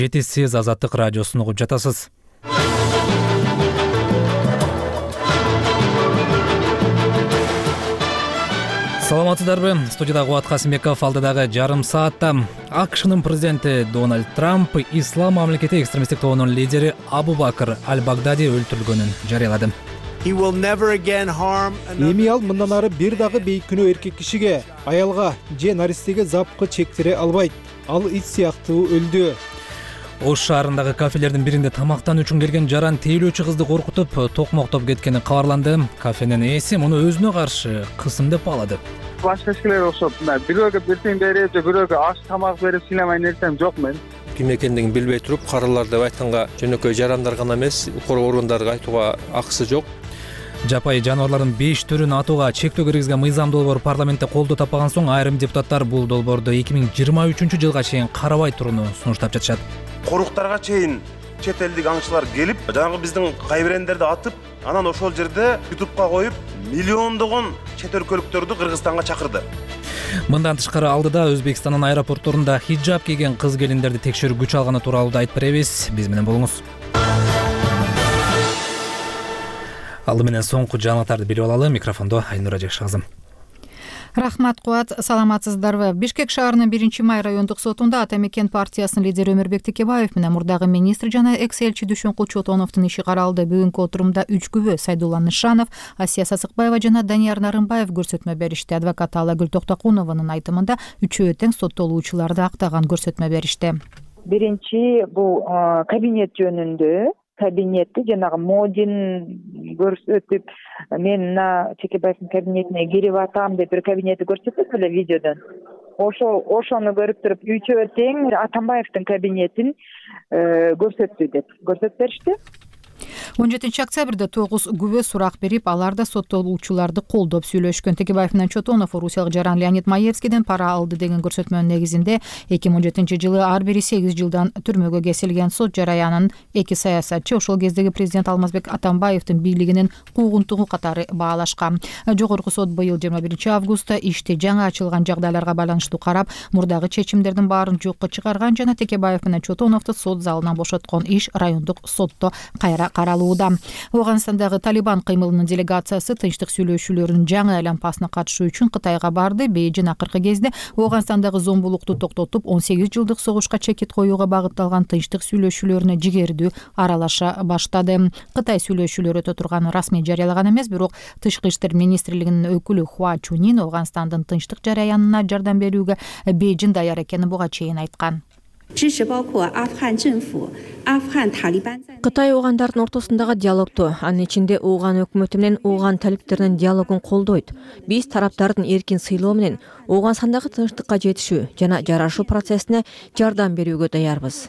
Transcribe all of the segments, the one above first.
Сиз Азаттык радиосун угуп жатасыз. Саламатсыздарбы? Студияда Кубат Касымбеков. Алдыдагы жарым саатта АКШнын президенти Дональд Трамп Ислам мамлекети экстремисттик тобунун лидери Абу Бакр Аль-Багдади өлтүрүлгөнүн жарыялады. Эми ал мындан ары бир дагы бейкүнөө эркек кишиге, аялга же наристеге запкы чектире албайт. Ал ит сыяктуу өлдү. Ош шаарындагы кафелердин биринде тамактануу үчүн келген жаран тейлөөчү кызды коркутуп, токмоктоп кеткени кабарланды. Кафенин ээси муну өзүнө каршы кысым деп баалады. Башка кишилер окшоп, бирөөгө бирден берип, же бирөөгө аш тамак берип сыйламай нерсем жок мен. Ким экендигин билбей туруп, карылар деп айтканга жөнөкөй жарандар гана эмес, укук органдарга айтууга акысы жок. Жапайы жаныбарлардын 5 түрүн атууга чектөө киргизген мыйзам долбоор парламентте колдоо таппаган соң айрым депутаттар бул долбоорду 2023 жылга чейин карабай турууну сунуштап жатышат. Коруктарга чейин чет элдик аңчылар келип, жанагы биздин кайбирендерди атып, анан ошол жерде ютубка коюп, миллиондогон чет өлкөлүктөрдү Кыргызстанга чакырды. Мындан тышкары алдыда Өзбекстандын аэропортторунда хиджаб кийген кыз келиндерди текшерүү күч алганы тууралуу да айтып беребиз. Биз менен болуңуз. Алды менен соңку жаңылыктарды билип алалы. Микрофондо Айнура Жакшыкызы. Рахмат, Куат. Саламатсыздарбы? Бишкек шаарынын 1-май райондук сотунда Ата мекен партиясынын лидери Өмүрбек Текебаев менен мурдагы министр жана экс-элчи Дүйшөнкул Чотоновдун иши каралды. Бүгүнкү отурумда 3 күбө Сайдулла Нышанов, Асия Сасыкбаева жана Данияр Нарымбаев көрсөтмө беришти. Адвокат Алагүл Токтокунованын айтымында үчөө тең соттолуучуларды актаган көрсөтмө беришти. Биринчи бул кабинет жөнүндө кабинетти жанагы модин көрсөтүп, мен мына Текебаевдин кабинетине кирип атам деп бир кабинети көрсөтөт эле видеодон. Ошону көрүп туруп үчөө тең Атамбаевдин кабинетин көрсөттү деп көрсөтүп беришти. 17-октябрда 9 күбө сурак берип, алар да соттолуучуларды колдоп сүйлөшкөн. Текебаев менен Чотонов орусиялык жаран Леонид Маевскийден пара алды деген көрсөтмөнүн негизинде 2017 жылы ар бири 8 жылдан түрмөгө кесилген. Сот жараянын эки саясатчы ошол кездеги президент Алмазбек Атамбаевдин бийлигинин куугунтугу катары баалашкан. Жогорку сот быйыл 21 августта ишти жаңы ачылган жагдайларга байланыштуу карап, мурдагы чечимдердин баарын жокко чыгарган жана Текебаев менен Чотоновду сот залынан бошоткон. Иш райондук сотто кайра каралууда. Оганстандагы Талибан кыймылынын делегациясы тынчтык сүйлөшүүлөрүнүн жаңы айланпасына катышуу үчүн Кытайга барды. Бейжин акыркы кезде Оганстандагы зомбулукту токтотуп, 18 жылдык согушка чекит коюуга багытталган тынчтык сүйлөшүүлөрүнө жигердүү аралаша баштады. Кытай сүйлөшүүлөр өтө турганын расмий жарыялаган эмес, бирок тышкы иштер министрлигинин өкүлү Хуа Чунин Оганстандын тынчтык жараянына жардам берүүгө Бейжин даяр экенин буга чейин айткан. Кытай оогандардын ортосундагы диалогту, анын ичинде ооган өкмөтү менен ооган талиптеринин диалогун колдойт. Биз тараптардын эркин сыйлоо менен Оогансандагы тынчтыкка жетишүү жана жарашуу процессине жардам берүүгө даярбыз.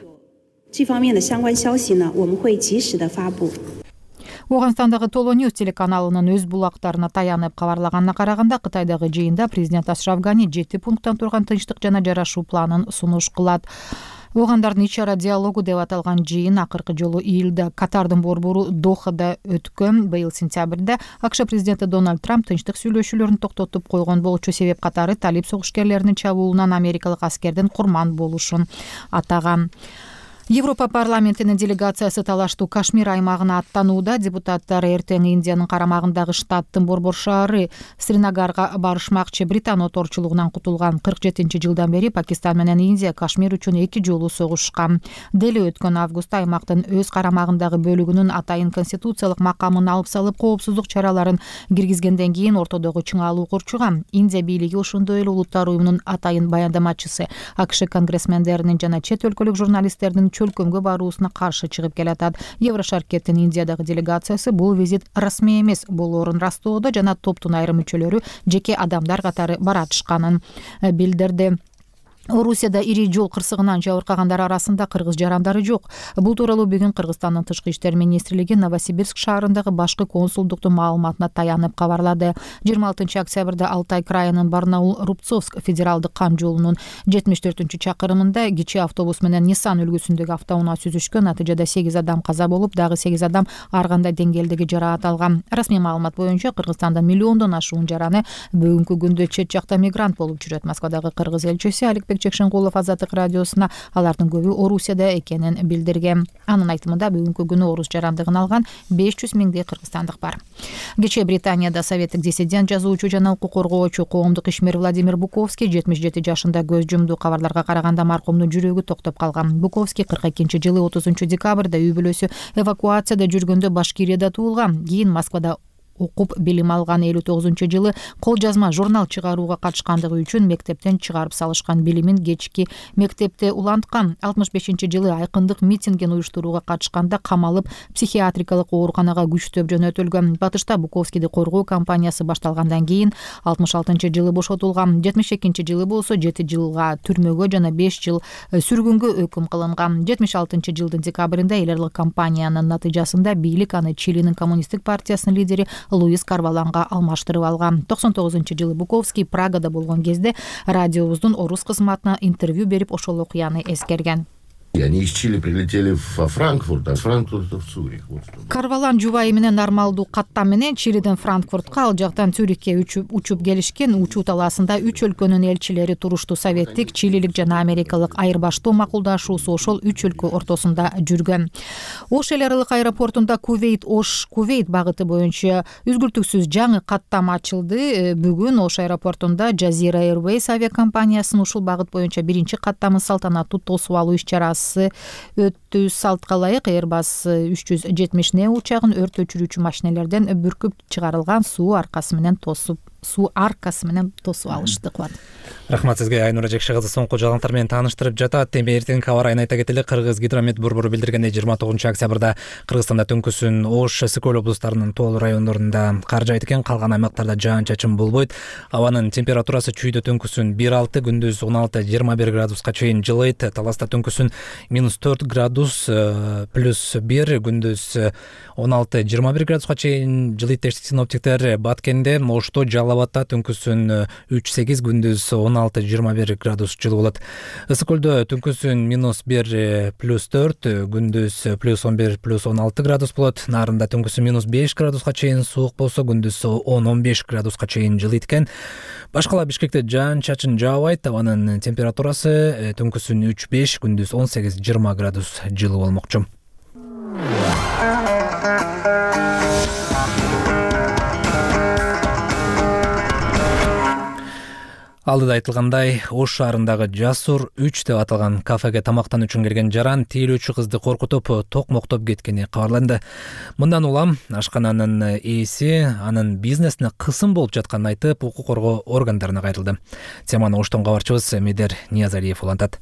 Оганстандагы Толо Ньюс телеканалынын өз булактарына таянып кабарлаганына караганда, Кытайдагы жыйында президент Ашраф Гани 7 пункттан турган тынчтык жана жарашуу планын сунуш кылат. Оогандардын ич ара диалогу деп аталган жыйын акыркы жолу июлда Катардын борбору Дохада өткөн. Быйыл сентябрда АКШ президенти Дональд Трамп тынчтык сүйлөшүүлөрүн токтотуп койгон болчу. Себеп катары талип согушкерлеринин чабуулунан америкалык аскердин курман болушун атаган. Европа парламентинин делегациясы талаштуу Кашмир аймагына аттанууда. Депутаттар эртең Индиянын карамагындагы штаттын борбор шаары Сринагарга барышмакчы. Британ оторчулугунан кутулган 47-жылдан бери Пакистан менен Индия Кашмир үчүн 2 жолу согушкан. Дели өткөн августта аймактын өз карамагындагы бөлүгүнүн атайын конституциялык макамын алып салып, коопсуздук чараларын киргизгенден кийин ортодогу чыңалуу курчуган. Индия бийлиги ошондой эле Улуттар уюмунун атайын баяндамачысы АКШ конгрессмендеринин жана чет өлкөлүк журналисттердин чөлкөмгө баруусуна каршы чыгып келатат. Еврошаркеттин Индиядагы делегациясы бул визит расмий эмес болоорун растоодо жана топтун айрым мүчөлөрү жеке адамдар катары баратышканын билдирди. Орусияда ири жол кырсыгынан жабыркагандар арасында кыргыз жарандары жок. Бул тууралуу бүгүн Кыргызстандын тышкы иштер министрлиги Новосибирск шаарындагы башкы консулдуктун маалыматына таянып кабарлады. 26 октябрда Алтай крайынын Барнаул-Рубцовск федералдык кам жолунун 74-чакырымында кичи автобус менен Nissan үлгүсүндөгү автоунаа сүзүшкөн. Натыйжада 8 адам каза болуп, дагы 8 адам ар кандай деңгээлдеги жараат алган. Расмий маалымат боюнча Кыргызстанда миллиондон ашуун жараны бүгүнкү күндө чет жакта мигрант болуп жүрөт. Москвадагы кыргыз элчиси Аликбек Бердичек Шенкулов Азаттык радиосуна алардын көбү Орусияда экенин билдирген. Анын айтымында бүгүнкү күнү орус жарандыгын алган 500 миңдей кыргызстандык бар. Кечээ Британияда советтик диссидент, жазуучу жана укук коргоочу коомдук ишмер Владимир Буковский 77 жашында көз жумду. Кабарларга караганда маркумдун жүрөгү токтоп калган. Буковский 42-жылы 30 декабрда үй бүлөсү эвакуацияда жүргөндө Башкирияда туулган. Кийин Москвада окуп билим алган. 59-жылы кол жазма журнал чыгарууга катышкандыгы үчүн мектептен чыгарып салышкан. Билимин кечки мектепте уланткан. 65-жылы айкындык митингин уюштурууга катышканда камалып, психиатрикалык ооруканага күчтөп жөнөтүлгөн. Батышта Буковскийди коргоо кампаниясы башталгандан кийин 66-жылы бошотулган. 72-жылы болсо 7 жылга түрмөгө жана 5 жыл сүргүнгө өкүм кылынган. 76-жылдын декабрында эл аралык кампаниянын натыйжасында бийлик аны Чилинин коммунисттик партиясынын лидери Луис Карваланга алмаштырып алган. 99-жылы Буковский Прагада болгон кезде радиобуздун орус кызматына интервью берип ошол окуяны эскерген. Они из Чили прилетели во Франкфурт, а с Франкфурта в Цюрих. Карвалан жубайы менен нормалдуу каттам менен Чилиден Франкфуртка, ал жактан Цюрихке учуп келишкен. Учуу талаасында 3 өлкөнүн элчилери турушту. Советтик, чилилик жана америкалык айырбаштоо макулдашуусу ошол 3 өлкө ортосунда жүргөн. Ош эл аралык аэропортунда Кувейт багыты боюнча үзгүлтүксүз жаңы каттам ачылды. Бүгүн Ош аэропортунда Jazeera Airways авиакомпаниясынын ушул багыт боюнча биринчи каттамын салтанаттуу тосуп алуу иш-чарасы өттү. Салтка ылайык Airbus 370 учагын өрт өчүрүүчү машинелерден бүркүп чыгарылган суу аркасы менен тосуп алышты. Рахмат сизге, Айнура Жекши кызы соңку жаңылыктар менен тааныштырып жатат. Эми эртеңки аба ырайын айта кетели. Кыргыз гидромет борбору билдиргендей 29 октябрда Кыргызстанда түнкүсүн Ош, Сыкөл облустарынын тоол райондорунда кар жаайт экен, калган аймактарда жаан-чачын болбойт. Абанын температурасы чүйдө түнкүсүн 1-6, күндүз 16-21 градуска чейин жылыйт. Таласта түнкүсүн -4 градус +1, күндүз 16-21 градуска чейин жылыйт деди синоптиктер. Баткенде, Ошто, Жалалабадта түнкүсүн 3-8, күндүз 16-21 градус жылы болот. Ысыкөлдө түнкүсүн -1 +4, күндүз +11 +16 градус болот. Нарында түнкүсүн -5 градуска чейин суук болсо, күндүз 10-15 градуска чейин жылыйт экен. Башкала Бишкекте жаан-чачын жаабайт. Абанын температурасы түнкүсүн 3-5, күндүз 18-20 градус жылы болмокчу. Алдыда айтылгандай, Ош шаарындагы Жасур 3 деп аталган кафеге тамактан үчүн келген жаран тейлөөчү кызды коркутуп, токмоктоп кеткени кабарланды. Мындан улам ашкананын ээси анын бизнесине кысым болуп жатканын айтып, укук коргоо органдарына кайрылды. Теманы Оштон кабарчыбыз Медер Ниязалиев улантат.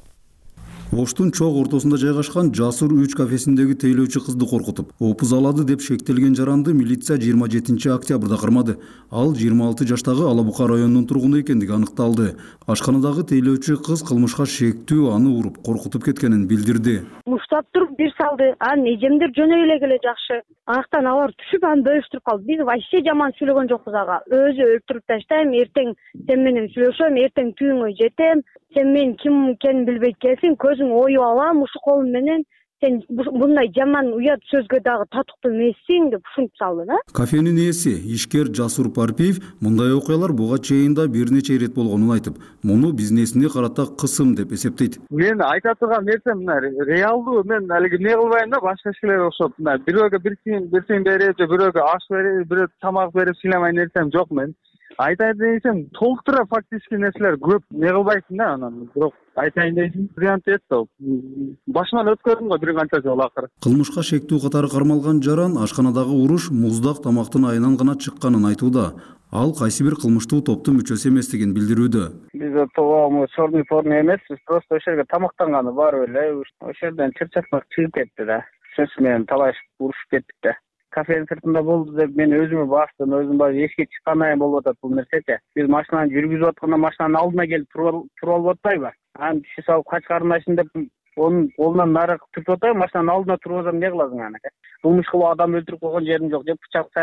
Оштун чок ортосунда жайгашкан Жасур 3 кафесиндеги тейлөөчү кызды коркутуп, опуз алады деп шектелген жаранды милиция 27 октябрда кырмады. Ал 26 жаштагы Ала Бука районунун тургуну экендиги аныкталды. Ашканадагы тейлөөчү кыз кылмышка шектүү аны уруп, коркутуп кеткенин билдирди. Муштап туруп бир салды. Анын эжемдер жөнөй эле жакшы. Аяктан алар түшүп аны бөлүштүрүп калды. Биз вообще жаман сүйлөгөн жокпуз ага. Өзү өлтүрүп таштайм, эртең сен менен сүйлөшөм, эртең түйүңө жетем. Сен мен ким экенин билбейт келсиң, көзүң оюп алам ушу колум менен. Сен мындай жаман уят сөзгө дагы татыктуу эмессиң деп ушинтип салды да. Кафенин ээси ишкер Жасур Парпиев мындай окуялар буга чейин да бир нече ирет болгонун айтып, муну бизнесине карата кысым деп эсептейт. Мен айта турган нерсем мына реалдуу, мен алиги эмне кылбайм да, башка кишилер окшоп мына бирөөгө бир берип, же бирөөгө аш берип, бирөө тамак берип сыйламай нерсем жок мен. Айтайын десем, толуктура фактически нерселер көп не кылбайсың да, анан бирок айтайын дейсиң, вариант этти. Башынан өткөрдүм го бир канча жолу акыры. Кылмышка шектүү катары кармалган жаран ашканадагы уруш муздак тамактын айынан гана чыкканын айтууда. Ал кайсы бир кылмыштуу топтун мүчөсү эместигин билдирүүдө. Биз тоогу чорный порно эмеспиз, просто ошол жерге тамактанганы барып эле, ошол жерден чыр-чатмак чыгып кетти да. Сөз менен талашып урушуп кеттик да. Кафенин сыртында болду деп мен өзүмө бастым, өзүм бар эшикке чыккандай болуп атат бул нерсечи. Биз машинаны жүргүзүп атканда машинанын алдына келип туруп алып атпайбы? Аны түшүп салып качкарындайсың деп onun kolundan narık tutup atayım, maşının aldına turup atayım, ne kılasın yani? Bulmuş kılığı adam öldürüp koygan yerim yok, bıçak sayık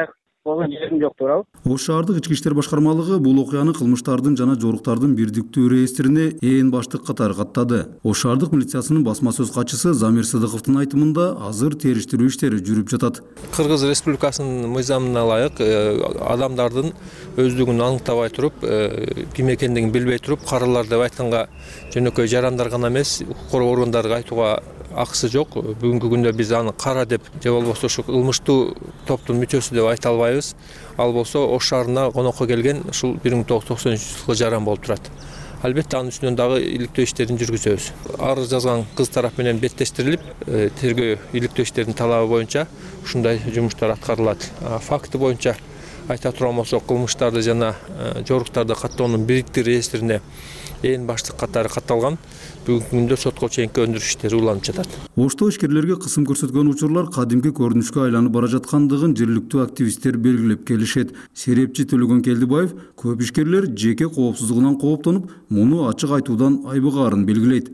койгон жерим жок туурабы. Ош шаардык ички иштер башкармалыгы бул окуяны кылмыштардын жана жоруктардын бирдиктүү реестрине ээн баштык катары каттады. Ош шаардык милициясынын басма сөз катчысы Замир Сыдыковдун айтымында азыр териштирүү иштери жүрүп жатат. Кыргыз Республикасынын мыйзамына ылайык адамдардын өздүгүн аныктабай туруп, ким экендигин билбей туруп, каралар деп айтканга жөнөкөй жарандар гана эмес, укук коргоо органдарга айтууга акысы жок. Бүгүнкү күндө биз аны кара деп же болбосо ушу кылмыштуу топтун мүчөсү деп айта албайбыз. Ал болсо Ош шаарына конокко келген ушул 1993-жылкы жаран болуп турат. Албетте анын үстүнөн дагы иликтөө иштерин жүргүзөбүз. Арыз жазган кыз тарап менен беттештирилип, тергөө иликтөө иштеринин талабы боюнча ушундай жумуштар аткарылат. Факты боюнча айта турган болсок, кылмыштарды жана жоруктарды каттоонун бирдиктүү реестрине ээн баштык катары катталган. Бүгүнкү күндө сотко чейинки өндүрүш иштери уланып жатат. Ошто ишкерлерге кысым көрсөткөн учурлар кадимки көрүнүшкө айланып бара жаткандыгын жергиликтүү активисттер белгилеп келишет. Серепчи Төлөгөн Келдибаев көп ишкерлер жеке коопсуздугунан кооптонуп, муну ачык айтуудан айбыгаарын белгилейт.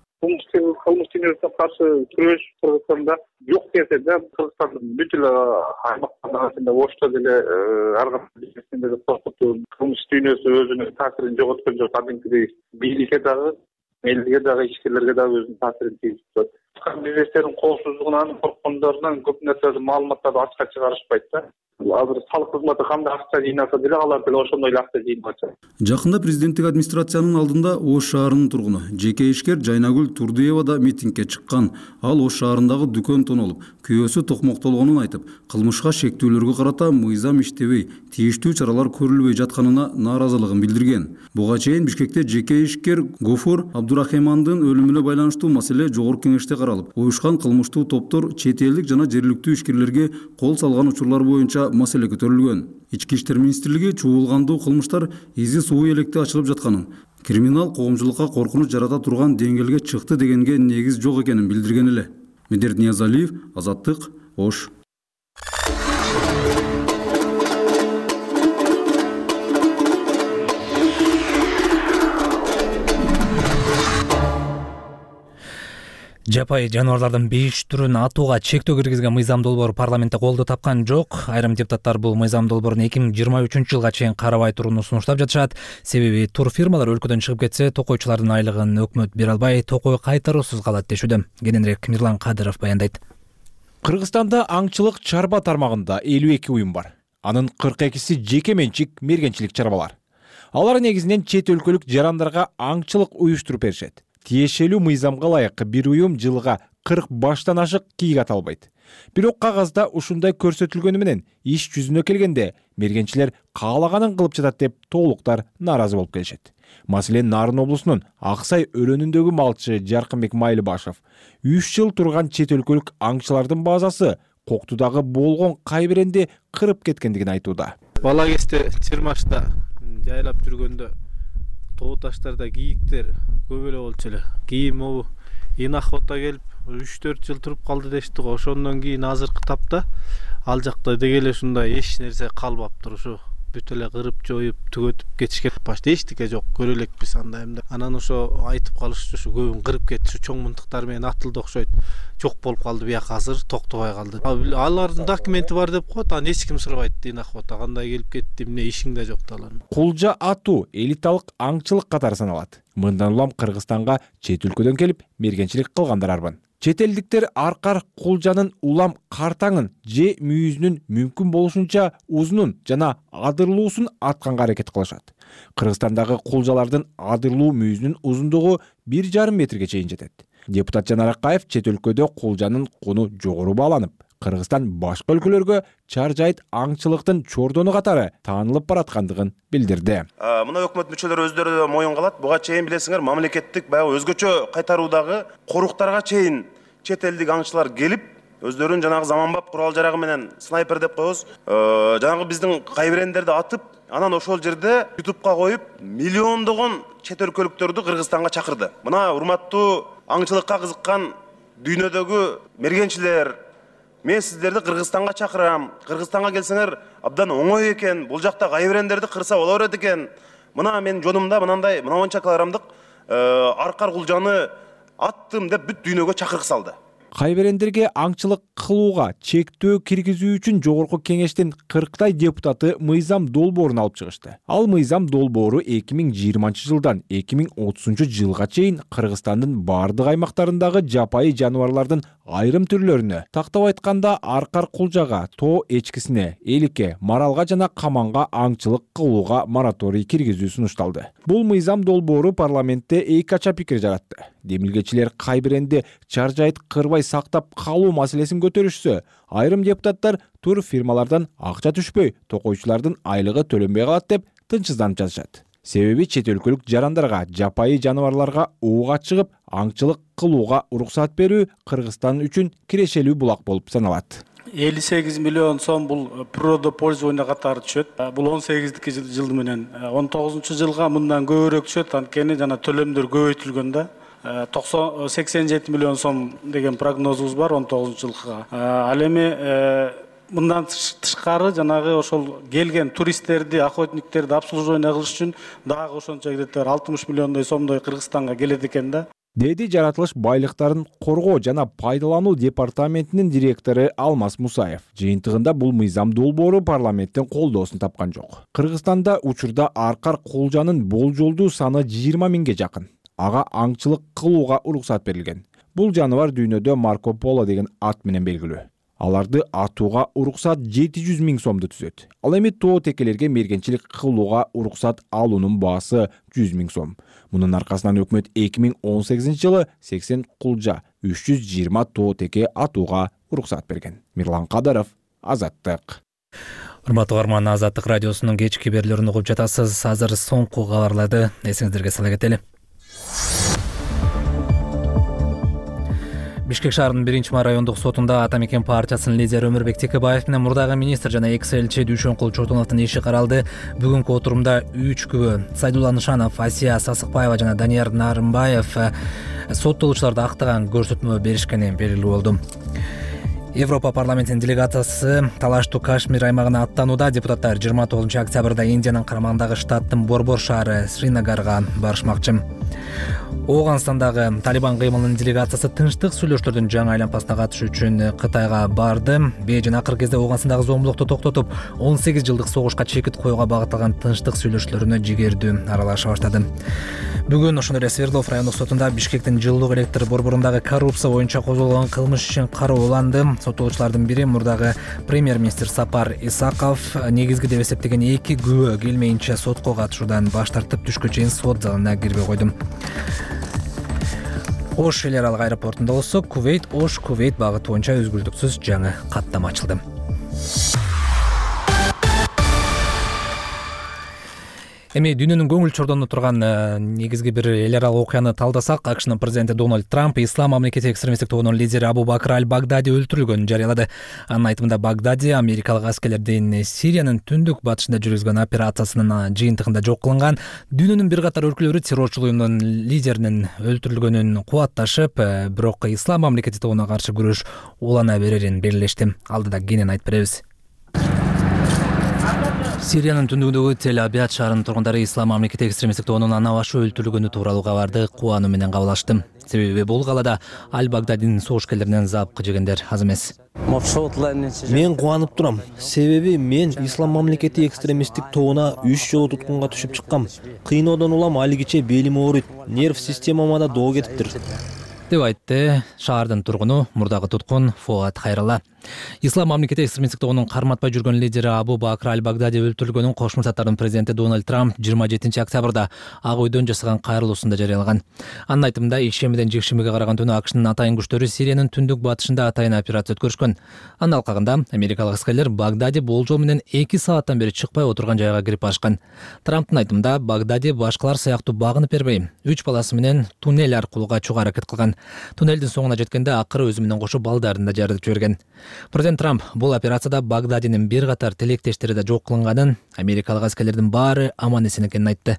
Кылмыш түнөсүнө каршы күрөш Кыргызстанда жок десе да, Кыргызстандын бүт эле аймактарында Ошто деле ар кандай жердеги коркутуу кылмыш түнөсү өзүнүн таасирин жоготкон жок. Кадимкидей бийликке дагы, элге дагы, ишкерлерге дагы өзүнүн таасирин тийгизип турат. Бизнестердин коопсуздугунан корккондорунан көп нерсе маалыматтарды ачыкка чыгарышпайт да. Азыр салык кызматы кандай акча жыйнаса деле алар деле ошондой эле акча жыйнап атышат. Жакында президенттик администрациянын алдында Ош шаарынын тургуну жеке ишкер Жайнагүл Турдуева да митингге чыккан. Ал Ош шаарындагы дүкөн тонолуп, күйөөсү токмоктолгонун айтып, кылмышка шектүүлөргө карата мыйзам иштебей, тийиштүү чаралар көрүлбөй жатканына нааразылыгын билдирген. Буга чейин Бишкекте жеке ишкер Гофур Абдурахимандын өлүмүнө байланыштуу маселе жогорку кеңеште каралып, уюшкан кылмыштуу топтор чет элдик жана жергиликтүү ишкерлерге кол салган учурлар боюнча маселе көтөрүлгөн. Ички иштер министрлиги чуулгандуу кылмыштар изи суу электе ачылып жатканын, криминал коомчулукка коркунуч жарата турган деңгээлге чыкты дегенге негиз жок экенин билдирген эле. Медерт Ниязалиев, Азаттык, Ош. Жапайы жаныбарлардын 5 түрүн атууга чектөө киргизген мыйзам долбоор парламентте колдоо тапкан жок. Айрым депутаттар бул мыйзам долбоорун 2023-жылга чейин карабай турууну сунуштап жатышат. Себеби турфирмалар өлкөдөн чыгып кетсе, токойчулардын айлыгын өкмөт бере албай, токой кайтаруусуз калат дешүүдө. Кененирээк Мирлан Кадыров баяндайт. Кыргызстанда аңчылык чарба тармагында 52 уюм бар. Анын 42си жеке менчик мергенчилик чарбалар. Алар негизинен чет өлкөлүк жарандарга аңчылык уюштуруп беришет. Тиешелүү мыйзамга ылайык бир уюм жылга 40 баштан ашык кийик ата албайт. Бирок кагазда ушундай көрсөтүлгөнү менен иш жүзүнө келгенде мергенчилер каалаганын кылып жатат деп тоолуктар нааразы болуп келишет. Маселен, Нарын облусунун Аксай өрөөнүндөгү малчы Жаркынбек Майлыбашев 3 жыл турган чет өлкөлүк аңчылардын базасы Коктудагы болгон кайбиренди кырып кеткендигин айтууда. Бала кезде Чырмашта жайлап жүргөндө тоо таштарда кийиктер көп эле болчу эле. Кийин могу Инахота келип 3-4 жыл туруп калды дешти го. Ошондон кийин азыркы тапта ал жакта деги эле ушундай эч нерсе калбаптыр. Ушу бүт эле кырып жоюп түгөтүп кетишкен. Башта эчтеке жок, көрө элекпиз андай эмне. Анан ошо айтып калышчу, ушу көбүн кырып кетти, чоң мынтыктар менен атылды окшойт. Жок болуп калды, бияка азыр токтобой калды. Алардын документи бар деп коет, аны эч ким сурабайт. Инахота кандай келип кетти, эмне ишиң да жок да алардын. Кулжа атуу элиталык аңчылык катары саналат. Мындан улам Кыргызстанга чет өлкөдөн келип мергенчилик кылгандар арбын. Чет элдиктер аркар кулжанын улам картаңын же мүйүзүнүн мүмкүн болушунча узунун жана адырлуусун атканга аракет кылышат. Кыргызстандагы кулжалардын адырлуу мүйүзүнүн узундугу 1,5 метрге чейин жетет. Депутат Жанар Акаев чет өлкөдө кулжанын куну жогору бааланып, Кыргызстан башка өлкөлөргө чар жайыт аңчылыктын чордону катары таанылып бараткандыгын билдирди. Мына өкмөт мүчөлөрү өздөрү моюнга алат. Буга чейин билесиңер, мамлекеттик баягы өзгөчө кайтаруудагы коруктарга чейин чет элдик аңчылар келип, өздөрүнүн жанагы заманбап курал жарагы менен снайпер деп коебуз, жанагы биздин кайбирендерди атып, анан ошол жерде ютубка коюп, миллиондогон чет өлкөлүктөрдү Кыргызстанга чакырды. Мына урматтуу аңчылыкка кызыккан дүйнөдөгү мергенчилер, мен сиздерди Кыргызстанга чакырам. Кыргызстанга келсеңер абдан оңой экен. Бул жакта кайбирендерди кырса боло берет экен. Мына мен жонумда мынандай, мына монча килограммдык аркар кулжаны аттым деп бүт дүйнөгө чакырык салды. Кайберендерге аңчылык кылууга чектөө киргизүү үчүн жогорку кеңештин 40 депутаты мыйзам долбоорун алып чыгышты. Ал мыйзам долбоору 2020 жылдан 2030 жылга чейин Кыргызстандын бардык аймактарындагы жапайы жаныбарлардын айрым түрлөрүнө, тактап айтканда аркар кулжага, тоо эчкисине, эликке, маралга жана каманга аңчылык кылууга мораторий киргизүү сунушталды. Бул мыйзам долбоору парламентте эки кача пикир жаратты. Демилгечилер кайберенди чаржайыт кырбай сактап калуу маселесин көтөрүшсө, айрым депутаттар турфирмалардан акча түшпөй, токойчулардын айлыгы төлөнбөй калат деп тынчсызданып жатышат. Себеби чет өлкөлүк жарандарга, жапайы жаныбарларга ууга чыгып, аңчылык кылууга уруксат берүү Кыргызстан үчүн кирешелүү булак болуп саналат. 58 миллион сом бул природопользование катары түшөт. Бул 18 жылы менен 19 жылга мындан көбүрөөк түшөт. Анткени жана төлөмдөр көбөйтүлгөн да. 87 миллион сом деген прогнозубуз бар 19 жылга. Ал эми мындан тышкары жанагы ошол келген туристтерди, охотниктерди обслуживание кылыш үчүн дагы ошончо где-то 60 миллиондой сомдой Кыргызстанга келет экен да. Деди жаратылыш байлыктарын коргоо жана пайдалануу департаментинин директору Алмаз Мусаев. Жыйынтыгында бул мыйзам долбоору парламенттен колдоосун тапкан жок. Кыргызстанда учурда аркар кулжанын болжолдуу саны 20 миңге жакын. Ага аңчылык кылууга уруксат берилген. Бул жаныбар дүйнөдө Марко Поло деген ат менен белгилүү. Аларды атууга уруксат 700 миң сомду түзөт. Ал эми тоо текелерге мергенчилик кылууга уруксат алуунун баасы 100 миң сом. Мунун аркасынан өкмөт 2018 жылы 80 кулжа 320 тоо теке атууга уруксат берген. Мирлан Кадаров, Азаттык. Урматтуу угарман, Азаттык радиосунун кечки берүүлөрүн угуп жатасыз. Азыр соңку кабарларды эсиңиздерге сала кетели. Бишкек шаарынын 1-май райондук сотунда Ата Мекен партиясынын лидери Өмүрбек Текебаев менен мурдагы министр жана экс-элчи Дүйшөнкул Чотуновдун иши каралды. Бүгүнкү отурумда 3 күбө Сайдулла Нышанов, Асия Сасыкбаева жана Данияр Нарымбаев соттолуучуларды актаган көрсөтмө беришкени белгилүү болду. Европа парламентинин делегациясы талаштуу Кашмир аймагына аттанууда. Депутаттар 29 октябрда Индиянын карамагындагы штаттын Борбор шаары Сринагарга барышмакчы. Ооганстандагы Талибан кыймылынын делегациясы тынчтык сүйлөшүүлөрдүн жаңы айланпасына катышуу үчүн Кытайга барды. Бейжин акыркы кезде Ооганстандагы зомбулукту токтотуп, 18 жылдык согушка чекит коюуга багытталган тынчтык сүйлөшүүлөрүнө жигердүү аралаша баштады. Бүгүн ошондой эле Свердлов райондук сотунда Бишкектин жылуулук электр борборундагы коррупция боюнча козголгон кылмыш ишин кароо уланды. Соттолуучулардын бири мурдагы премьер-министр Сапар Исаков негизги деп эсептеген 2 күбө келмейинче сотко катышуудан баш тартып, түшкө чейин сот залына кирбей койду. Ош эл аралык аэропортунда болсо Кувейт-Ош Кувейт багыты боюнча өзгүлтүксүз жаңы каттама ачылды. Эми дүйнөнүн көңүл чордонуп турган негизги бир эл аралык окуяны талдасак, АКШнын президенти Дональд Трамп ислам мамлекети экстремисттик тобунун лидери Абу Бакр аль-Багдади өлтүрүлгөнүн жарыялады. Анын айтымында Багдади америкалык аскерлердин Сириянын түндүк батышында жүргүзгөн операциясынын жыйынтыгында жок кылынган. Дүйнөнүн бир катар өлкөлөрү террорчул уюмдун лидеринин өлтүрүлгөнүн кубатташып, бирок ислам мамлекети тобуна каршы күрөш улана берерин белгилешти. Алдыда кенен айтып беребиз. Сириянын түндүгүндөгү Тель-Абяд шаарынын тургундары ислам мамлекети экстремисттик тобунун ана башы өлтүрүлгөнү тууралуу кабарды кубануу менен кабыл алышты. Себеби бул калада аль-Багдадинин согушкерлеринен запкы жегендер аз эмес. Мен кубанып турам. Себеби мен ислам мамлекети экстремисттик тобуна 3 жолу туткунга түшүп чыккам. Кыйноодон улам алигиче белим ооруйт, нерв системама да доо кетиптир. Деп айтты шаардын тургуну мурдагы туткун Фуат Хайралла. Ислам мамлекети экстремисттик тобунун карматпай жүргөн лидери Абу Бакр аль-Багдади өлтүрүлгөнүн Кошмо Штаттардын президенти Дональд Трамп 27 октябрда Ак үйдөн жасаган кайрылуусунда жарыялаган. Анын айтымында ишемиден жекшемиге караган түнү АКШнын атайын күчтөрү Сириянын түндүк батышында атайын операция өткөрүшкөн. Анын алкагында америкалык аскерлер Багдади болжол менен 2 сааттан бери чыкпай отурган жайга кирип ашкан. Трамптын айтымында Багдади башкалар сыяктуу багынып бербей, 3 баласы менен туннель аркылуу качууга аракет кылган. Туннелдин соңуна жеткенде акыры өзү менен кошо балдарын да жаратып жиберген. Президент Трамп бул операцияда Багдадинин бир катар тилектештери да жок кылынганын, америкалык аскерлердин баары аман эсен экенин айтты.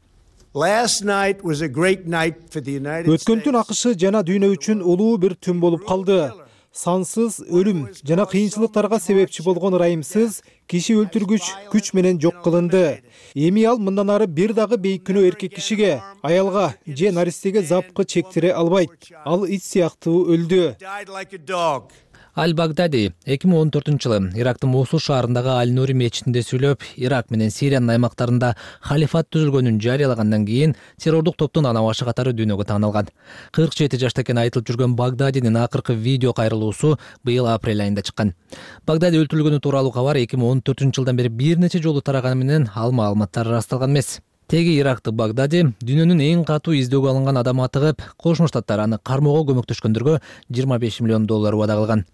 Өткөн түн АКШ жана дүйнө үчүн улуу бир түн болуп калды. сансыз өлүм жана кыйынчылыктарга себепчи болгон ырайымсыз киши өлтүргүч күч менен жок кылынды. Эми ал мындан ары бир дагы бейкүнөө эркек кишиге, аялга же наристеге запкы чектире албайт. Ал ит сыяктуу өлдү. Аль-Багдади 2014-жылы Ирактын Мосул шаарындагы Аль-Нури мечитинде сүйлөп, Ирак менен Сириянын аймактарында халифат түзүлгөнүн жарыялагандан кийин террордук топтун ана башы катары дүйнөгө таанылган. 47 жашта экени айтылып жүргөн Багдадинин акыркы видео кайрылуусу быйыл апрель айында чыккан. Багдади өлтүрүлгөнү тууралуу кабар 2014-жылдан бери бир нече жолу тараганы менен ал маалыматтар ырасталган эмес. Теги ирактык Багдади дүйнөнүн эң катуу издөөгө алынган адамы атыгып, Кошмо Штаттар аны кармоого көмөктөшкөндөргө $25 миллион убада кылган.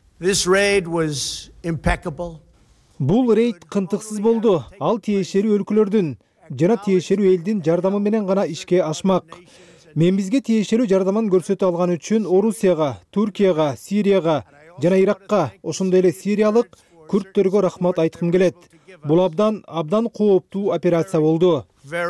Бул рейд кынтыксыз болду. Ал тиешелүү өлкөлөрдүн жана тиешелүү элдин жардамы менен гана ишке ашмак. Мен бизге тиешелүү жардамын көрсөтө алган үчүн Орусияга, Туркияга, Сирияга жана Иракка, ошондой эле сириялык күрттөргө рахмат айткым келет. Бул абдан кооптуу операция болду.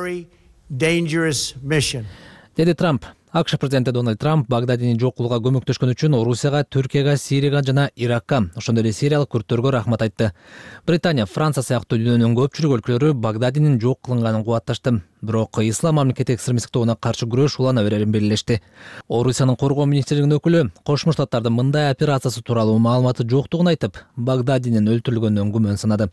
Деди Трамп. АКШ президенти Дональд Трамп Багдадини жок кылууга көмөктөшкөн үчүн Орусияга, Түркияга, Сирияга жана Иракка, ошондой эле сириялык күрттөргө рахмат айтты. Британия, Франция сыяктуу дүйнөнүн көпчүлүк өлкөлөрү Багдадинин жок кылынганын кубатташты. Бирок Ислам мамлекети экстремисттик тобуна каршы күрөш улана берерин белгилешти. Орусиянын коргоо министрлигинин өкүлү Кошмо Штаттардын мындай операциясы тууралуу маалыматы жоктугун айтып, Багдадинин өлтүрүлгөнүнөн күмөн санады.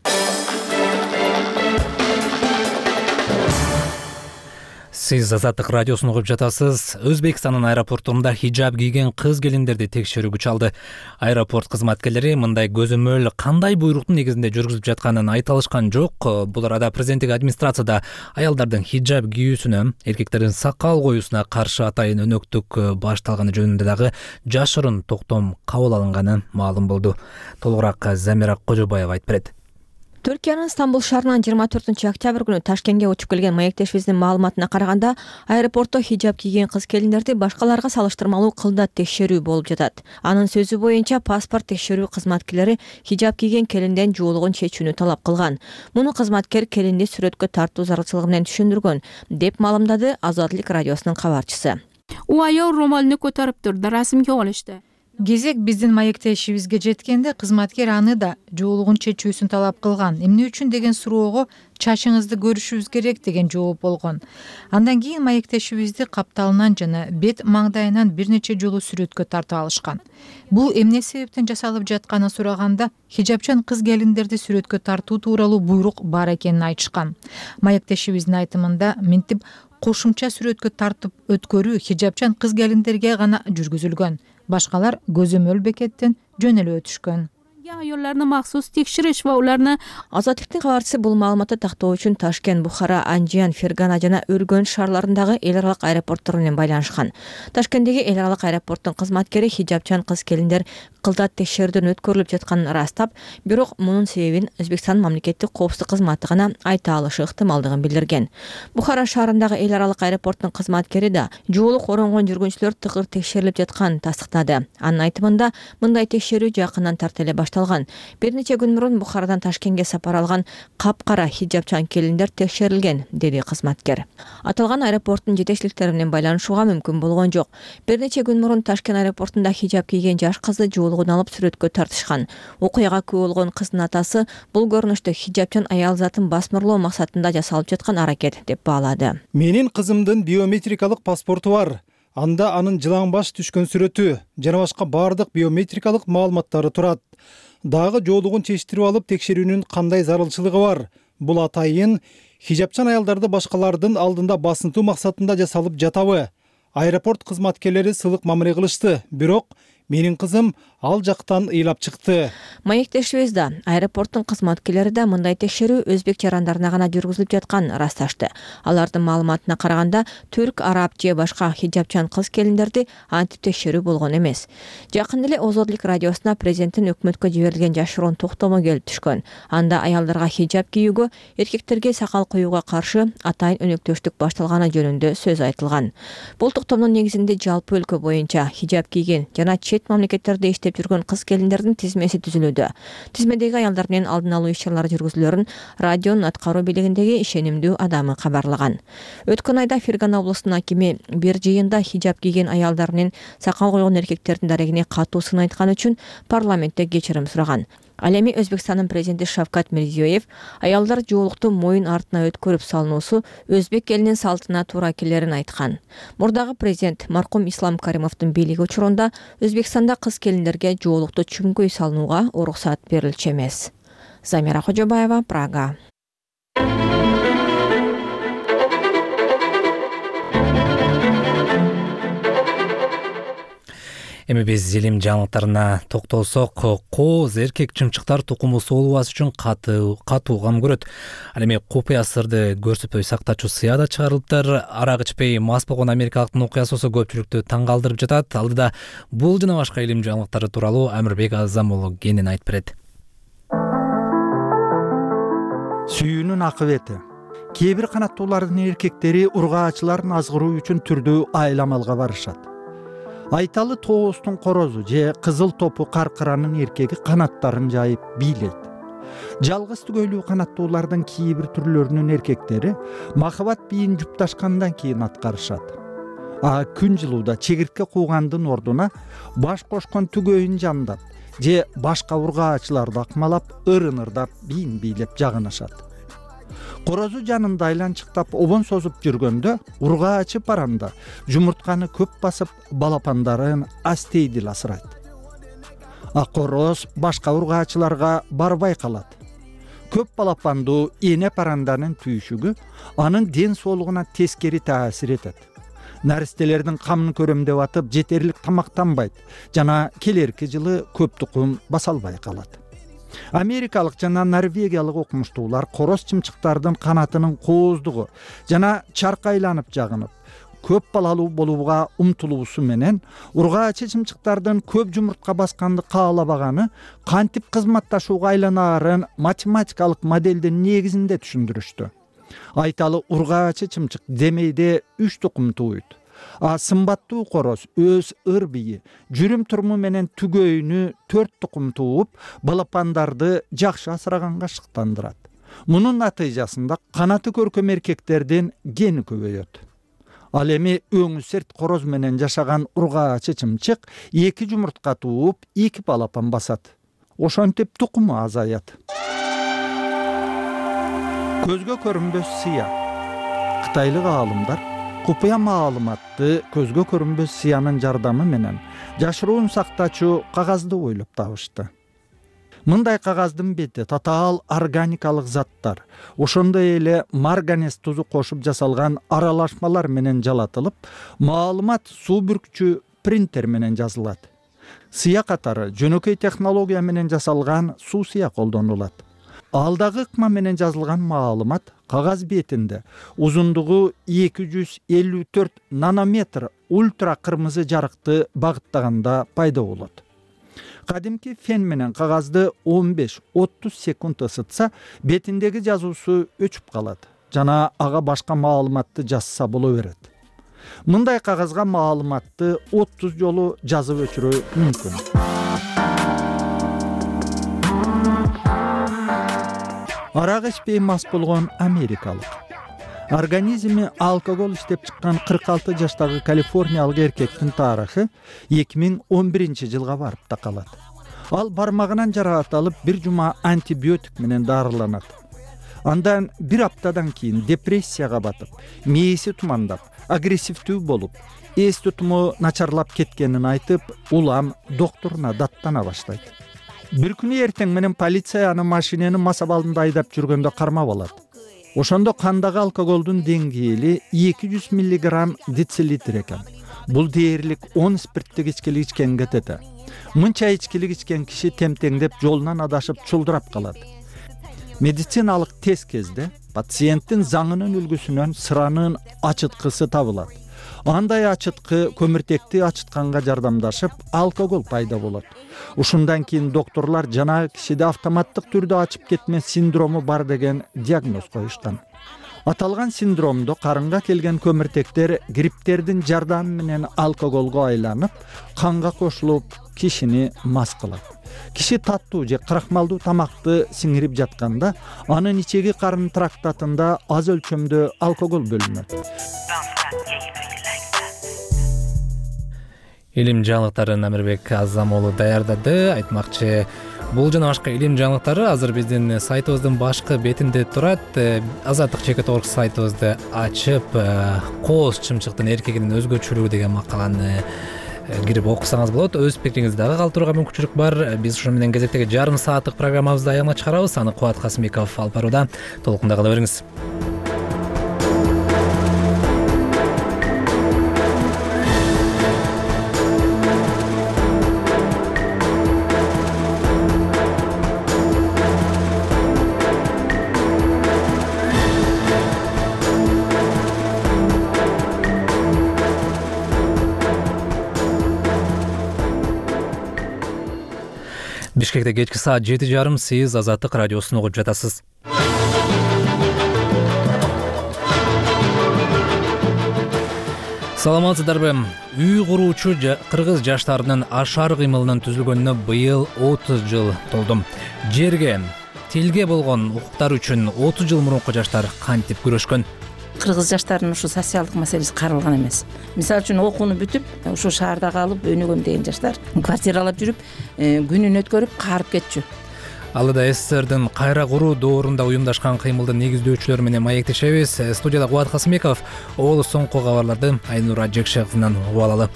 Сиз Азаттык радиосун угуп жатасыз. Өзбекстандын аэропортунда хиджаб кийген кыз келиндерди текшерүү күч алды. Аэропорт кызматкерлери мындай көзөмөл кандай буйруктун негизинде жүргүзүп жатканын айта алышкан жок. Бул арада президенттик администрацияда аялдардын хиджаб кийүүсүнө, эркектердин сакал коюусуна каршы атайын өнөктүк башталганы жөнүндө дагы жашырын токтом кабыл алынганы маалым болду. Толугураак Замира Кожобаева айтып берет. Түркиянын Стамбул шаарынан 24 октябрь күнү Ташкентке учуп келген маектешибиздин маалыматына караганда, аэропортто хиджаб кийген кыз келиндерди башкаларга салыштырмалуу кылдат текшерүү болуп жатат. Анын сөзү боюнча паспорт текшерүү кызматкерлери хиджаб кийген келинден жоолугун чечүүнү талап кылган. Муну кызматкер келинди сүрөткө тартуу зарылчылыгы менен түшүндүргөн, деп маалымдады Азаттык радиосунун кабарчысы. У аял ромалны көтөрүп турду, расмге алышты. Кезек биздин маектешибизге жеткенде кызматкер аны да жоолугун чечүүсүн талап кылган. Эмне үчүн деген суроого чачыңызды көрүшүбүз керек деген жооп болгон. Андан кийин маектешибизди капталынан жана бет маңдайынан бир нече жолу сүрөткө тартып алышкан. Бул эмне себептен жасалып жатканын сураганда хиджабчан кыз келиндерди сүрөткө тартуу тууралуу буйрук бар экенин айтышкан. Маектешибиздин айтымында мынтип кошумча сүрөткө тартып өткөрүү хиджабчан кыз келиндерге гана жүргүзүлгөн. Башкалар көзөмөл бекеттен жөнөлүп өтүшкөн. Ayollarni maxsus tekshirish va ularni Азаттыктын кабарчысы бул маалыматты тактоо үчүн Ташкент, Бухара, Анжиян, Фергана жана Өргөн шаарларындагы эл аралык аэропорттор менен байланышкан. Ташкенттеги эл аралык аэропорттун кызматкери хиджабчан кыз келиндер кылдат текшерүүдөн өткөрүлүп жатканын ырастап, бирок мунун себебин Өзбекстан мамлекеттик коопсуздук кызматы гана айта алышы ыктымалдыгын билдирген. Бухара шаарындагы эл аралык аэропорттун кызматкери да жоолук оронгон жүргүнчүлөр тыгыр текшерилип жатканын тастыктады. Анын айтымында мындай текшерүү жакындан тарта эле башталган. Бир нече күн мурун Бухарадан Ташкентке сапар алган капкара хиджабчан келиндер текшерилген, деди кызматкер. Аталган аэропорттун жетекчиликтери менен байланышууга мүмкүн болгон жок. Бир нече күн мурун Ташкент аэропортунда хиджаб кийген жаш кызды жоолугун алып сүрөткө тартышкан. Окуяга күбө болгон кыздын атасы бул көрүнүштө хиджабчан аял затын басмырлоо максатында жасалып жаткан аракет деп баалады. Менин кызымдын биометрикалык паспорту бар. Анда анын жылаң баш түшкөн сүрөтү жана башка бардык биометрикалык маалыматтары турат. Дагы жоолугун чечтирип алып текшерүүнүн кандай зарылчылыгы бар? Бул атайын хиджабчан аялдарды башкалардын алдында басынтуу максатында жасалып жатабы? Аэропорт кызматкерлери сылык мамиле кылышты, бирок менин кызым ал жактан ыйлап чыкты. Маектешибиз да, аэропорттун кызматкерлери да мындай текшерүү өзбек жарандарына гана жүргүзүлүп жатканын ырасташты. Алардын маалыматына караганда, түрк, араб же башка хиджабчан кыз келиндерди антип текшерүү болгон эмес. Жакын эле Озодлук радиосуна президенттин өкмөткө жиберилген жашыруун токтому келип түшкөн. Анда аялдарга хиджаб кийүүгө, эркектерге сакал коюуга каршы атайын өнөктөштүк башталганы жөнүндө сөз айтылган. Бул токтомдун негизинде жалпы өлкө боюнча хиджаб кийген жана чет мамлекеттерде иштеп иштеп жүргөн кыз келиндердин тизмеси түзүлүүдө. Тизмедеги аялдар менен алдын алуу иш-чаралары жүргүзүлөрүн радионун аткаруу бийлигиндеги ишенимдүү адамы кабарлаган. Өткөн айда Фергана областынын акими бир жыйында хижаб кийген аялдар менен сакал койгон эркектердин дарегине катуу сын айткан үчүн парламентте кечирим сураган. Ал эми Өзбекстандын президенти Шавкат Мирзиёев аялдар жоолукту моюн артына өткөрүп салуусу өзбек элинин салтына туура келерин айткан. Мурдагы президент маркум Ислам Каримовдун бийлиги учурунда Өзбекстанда кыз келиндерге жоолукту чүңкөй салынууга уруксат берилчү эмес. Замира Кожобаева, Прага. Эми биз илим жаңылыктарына токтолсок, кооз эркек чымчыктар тукуму соолубас үчүн катуу кам көрөт. Ал эми купуя сырды көрсөтпөй сактачу сыя да чыгарылыптыр. Арак ичпей мас болгон америкалыктын окуясы болсо көпчүлүктү таң калтырып жатат. Алдыда бул жана башка илим жаңылыктары тууралуу Амирбек Азам уулу кенен айтып берет. Сүйүүнүн акыбети. Кээ бир канаттуулардын эркектери ургаачыларын азгыруу үчүн түрдүү айламалга барышат. Айталы тоостун корозу же кызыл топу каркыранын эркеги канаттарын жайып бийлейт. Жалгыз түгөйлүү канаттуулардын кээ бир түрлөрүнүн эркектери махабат бийин жупташкандан кийин аткарышат. Күн жылууда чегиртке куугандын ордуна баш кошкон түгөйүн жамдап же башка ургаачыларды акмалап, ырын-ырдап бийин бийлеп жагынышат. Корозу жанында айланчыктап обон созуп жүргөндө ургаачы паранда жумуртканы көп басып балапандарын астейдил асырайт. Короз башка ургаачыларга барбай калат. Көп балапандуу эне паранданын түйшүгү анын ден соолугуна тескери таасир этет. Наристелердин камын көрөмдөп атып жетерлик тамактанбайт жана келерки жылы көп тукум баса албай калат. Америкалык жана норвегиялык окумуштуулар короз чымчыктардын канатынын кооздугу жана чаркайланып жагынып, көп балалуу болууга умтулуусу менен ургаачы чымчыктардын көп жумуртка басканды каалабаганы кантип кызматташууга айланаарын математикалык моделдин негизинде түшүндүрүштү. Айталы ургаачы чымчык демейде 3 тукум тууйт. Сымбаттуу короз өз ыр бийи, жүрүм туруму менен түгөйүнү 4 тукум тууп, балапандарды жакшы асыраганга шыктандырат. Мунун натыйжасында канаты көркөм эркектердин гени көбөйөт. Ал эми өңү серт короз менен жашаган ургаачы чымчык 2 жумуртка тууп, 2 балапан басат. Ошентип тукуму азаят. Көзгө көрүнбөс сыя. Кытайлык аалымдар купуя маалыматты көзгө көрүнбөс сыянын жардамы менен жашыруун сактачу кагазды ойлоп табышты. Мындай кагаздын бети татаал органикалык заттар, ошондой эле марганез тузу кошуп жасалган аралашмалар менен жалатылып, маалымат суу бүркчү принтер менен жазылат. Сыя катары жөнөкөй технология менен жасалган суу сыя колдонулат. Алдагы ыкма менен жазылган маалымат кагаз бетинде узундугу 254 нанометр ультра кырмызы жарыкты багыттаганда пайда болот. Кадимки фен менен кагазды 15-30 секунд ысытса, бетиндеги жазуусу өчүп калат жана ага башка маалыматты жазса боло берет. Мындай кагазга маалыматты 30 жолу жазып өчүрүү мүмкүн. Арак ичпей мас болгон америкалык. Организми алкогол иштеп чыккан 46 жаштагы калифорниялык эркектин тарыхы 2011 жылга барып такалат. Ал бармагынан жараат алып, бир жума антибиотик менен дарыланат. Андан бир аптадан кийин депрессияга батып, мээси тумандап, агрессивдүү болуп, эс тутуму начарлап кеткенин айтып, улам докторуна даттана баштайт. Бир күнү эртең менен полиция аны машинени мас абалында айдап жүргөндө кармап алат. Ошондо кандагы алкоголдун деңгээли 200 мг децилитр экен. Бул дээрлик 10 спирттик ичкилик ичкенге тете. Мынча ичкилик ичкен киши темтеңдеп жолунан адашып чулдурап калат. Медициналык тест кезде пациенттин заңынын үлгүсүнөн сыранын ачыткысы табылат. Андай ачыткы көмүртекти ачытканга жардамдашып, алкогол пайда болот. Ушундан кийин докторлар жана кишиде автоматтык түрдө ачып кетме синдрому бар деген диагноз коюшкан. аталган синдромдо карынга келген көмүртектер грипптердин жардамы менен алкоголго айланып канга кошулуп кишини мас кылат. Киши таттуу же крахмалдуу тамакты сиңирип жатканда анын ичеги карын трактатында аз өлчөмдө алкогол бөлүнөт. Илим жаңылыктарын Амирбек Азамолу даярдады. Айтмакчы, бул жана башка илим жаңылыктары азыр биздин сайтыбыздын башкы бетинде турат. Азаттык ЧК.org сайтыбызды ачып, кооз чымчыктын эркегинин өзгөчөлүгү деген макаланы кирип окусаңыз болот. Өз пикириңизди дагы калтырууга мүмкүнчүлүк бар. Биз ушуну менен кезектеги жарым сааттык программабызды аягына чыгарабыз. Аны Кубат Касымбеков алып барууда. Толкунда кала бериңиз. Бишкекте кечки саат 7:30 сиз Азаттык радиосун угуп жатасыз. Саламатсыздарбы? Үй куруучу кыргыз жаштарынын ашар кыймылынын түзүлгөнүнө быйыл 30 жыл толду. Жерге, тилге болгон укуктар үчүн 30 жыл мурунку жаштар кантип күрөшкөн? Кыргыз жаштарынын ушу социалдык маселеси каралган эмес. Мисалы үчүн окууну бүтүп, ушу шаарда калып өнүгөм деген жаштар квартиралап жүрүп, күнүн өткөрүп каарып кетчү. Алда СССРдин кайра куруу доорунда уюмдашкан кыймылдын негиздөөчүлөрү менен маектешебиз. Студияда Кубат Касымбеков, ол соңку кабарларды Айнура Жекшеевден угуп алалы.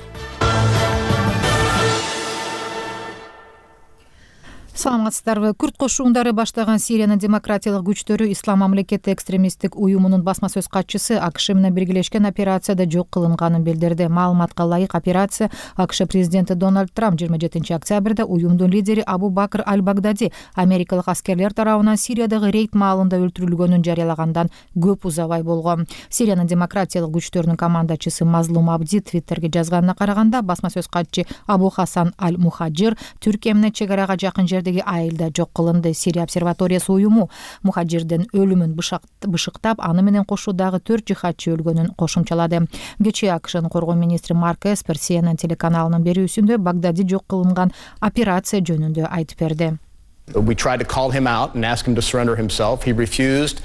Саламатсыздарбы? Күрд кошуундары баштаган Сириянын демократиялык күчтөрү Ислам мамлекети экстремисттик уюмунун басма сөз катчысы АКШ менен биргелешкен операцияда жок кылынганын билдирди. Маалыматка ылайык, операция АКШ президенти Дональд Трамп 27 октябрда уюмдун лидери Абу Бакр аль-Багдади америкалык аскерлер тарабынан Сириядагы рейд маалында өлтүрүлгөнүн жарыялагандан көп узабай болгон. Сириянын демократиялык күчтөрүнүн командачысы Мазлум Абди Твиттерге жазганына караганда, басма сөз катчы Абу Хасан аль-Мухаджир Түркия менен чек-арага жакын жерде айылда жок кылынды. Сирия обсерваториясы уюму Мухаджирдин өлүмүн бышыктап, аны менен кошуудагы 4 жихадчы өлгөнүн кошумчалады. Кечээ АКШнын коргоо министри Марк Эспер CNN телеканалынын берүүсүндө Багдadi жок кылынган операция жөнүндө айтып берди. We tried to call him out and ask him to surrender himself. He refused.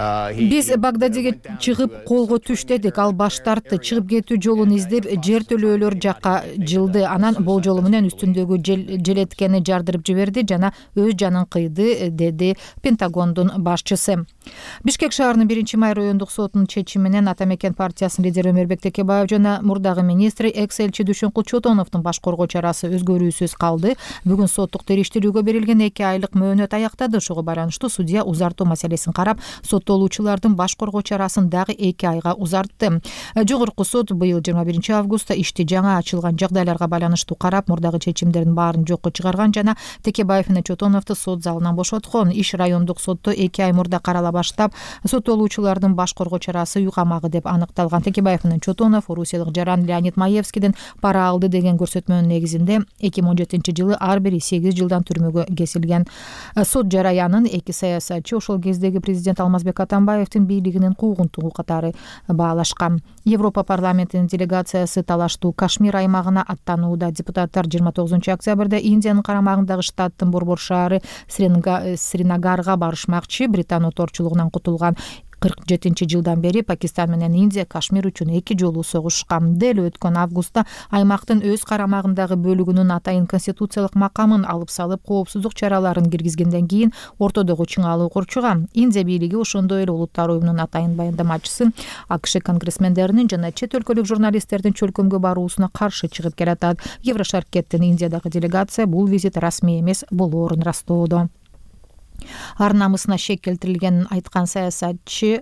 Биз Багдадиге чыгып колго түштедик, ал баш тартты. Чыгып кетүү жолун издеп, жер төлөөлөр жакка жылды. Анан болжолу менен үстүндөгү желеткени жардырып жиберди жана өз жанын кыйды, деди Пентагондун башчысы. Бишкек шаарынын 1-май райондук сотунун чечими менен Ата Мекен партиясынын лидери Өмөрбек Текебаев жана мурдагы министри экс-элчи Дүйшөнкул Чотоновдун баш коргоо чарасы өзгөрүүсүз калды. Бүгүн соттук териштирүүгө берилген 2 айлык мөөнөт аяктады. Ошого байланыштуу судья узартуу маселесин карап, соттолуучулардын баш коргоо чарасын дагы 2 айга узартты. Жогорку сот быйыл 21 августта ишти жаңа ачылган жагдайларга байланыштуу карап, мурдагы чечимдердин баарын жокко чыгарган жана Текебаев менен Чотоновду сот залынан бошоткон. Иш райондук сотто 2 ай мурда карала баштап, соттолуучулардын баш коргоо чарасы үй камагы деп аныкталган. Текебаев менен Чотонов орусиялык жаран Леонид Маевскийдин пара алды деген көрсөтмөнүн негизинде 2017 жылы ар бири 8 жылдан түрмөгө кесилген. Сот жараянын эки саясатчы ошол кездеги президент Алмазбек Атамбаевдин бийлигинин куугунтугу катары баалашкан. Европа парламентинин делегациясы талаштуу Кашмир аймагына аттанууда. Депутаттар 29 октябрда Индиянын карамагындагы штаттын борбор шаары Сринагарга барышмакчы. Британ оторчулугунан кутулган 47-жылдан бери Пакистан менен Индия Кашмир үчүн 2 жолу согушкан. Дел өткөн августта аймактын өз карамагындагы бөлүгүнүн атайын конституциялык макамын алып салып, коопсуздук чараларын киргизгенден кийин ортодогу чыңалуу курчуган. Индия бийлиги ошондой эле Улуттар уюмунун атайын баяндамачысы АКШ конгрессмендеринин жана чет өлкөлүк журналисттердин чөлкөмгө баруусуна каршы чыгып келатат. Еврошаркеттин Индиядагы делегация бул визит расмий эмес болоорун растоодо. Ар намысына шек келтирилгенин айткан саясатчы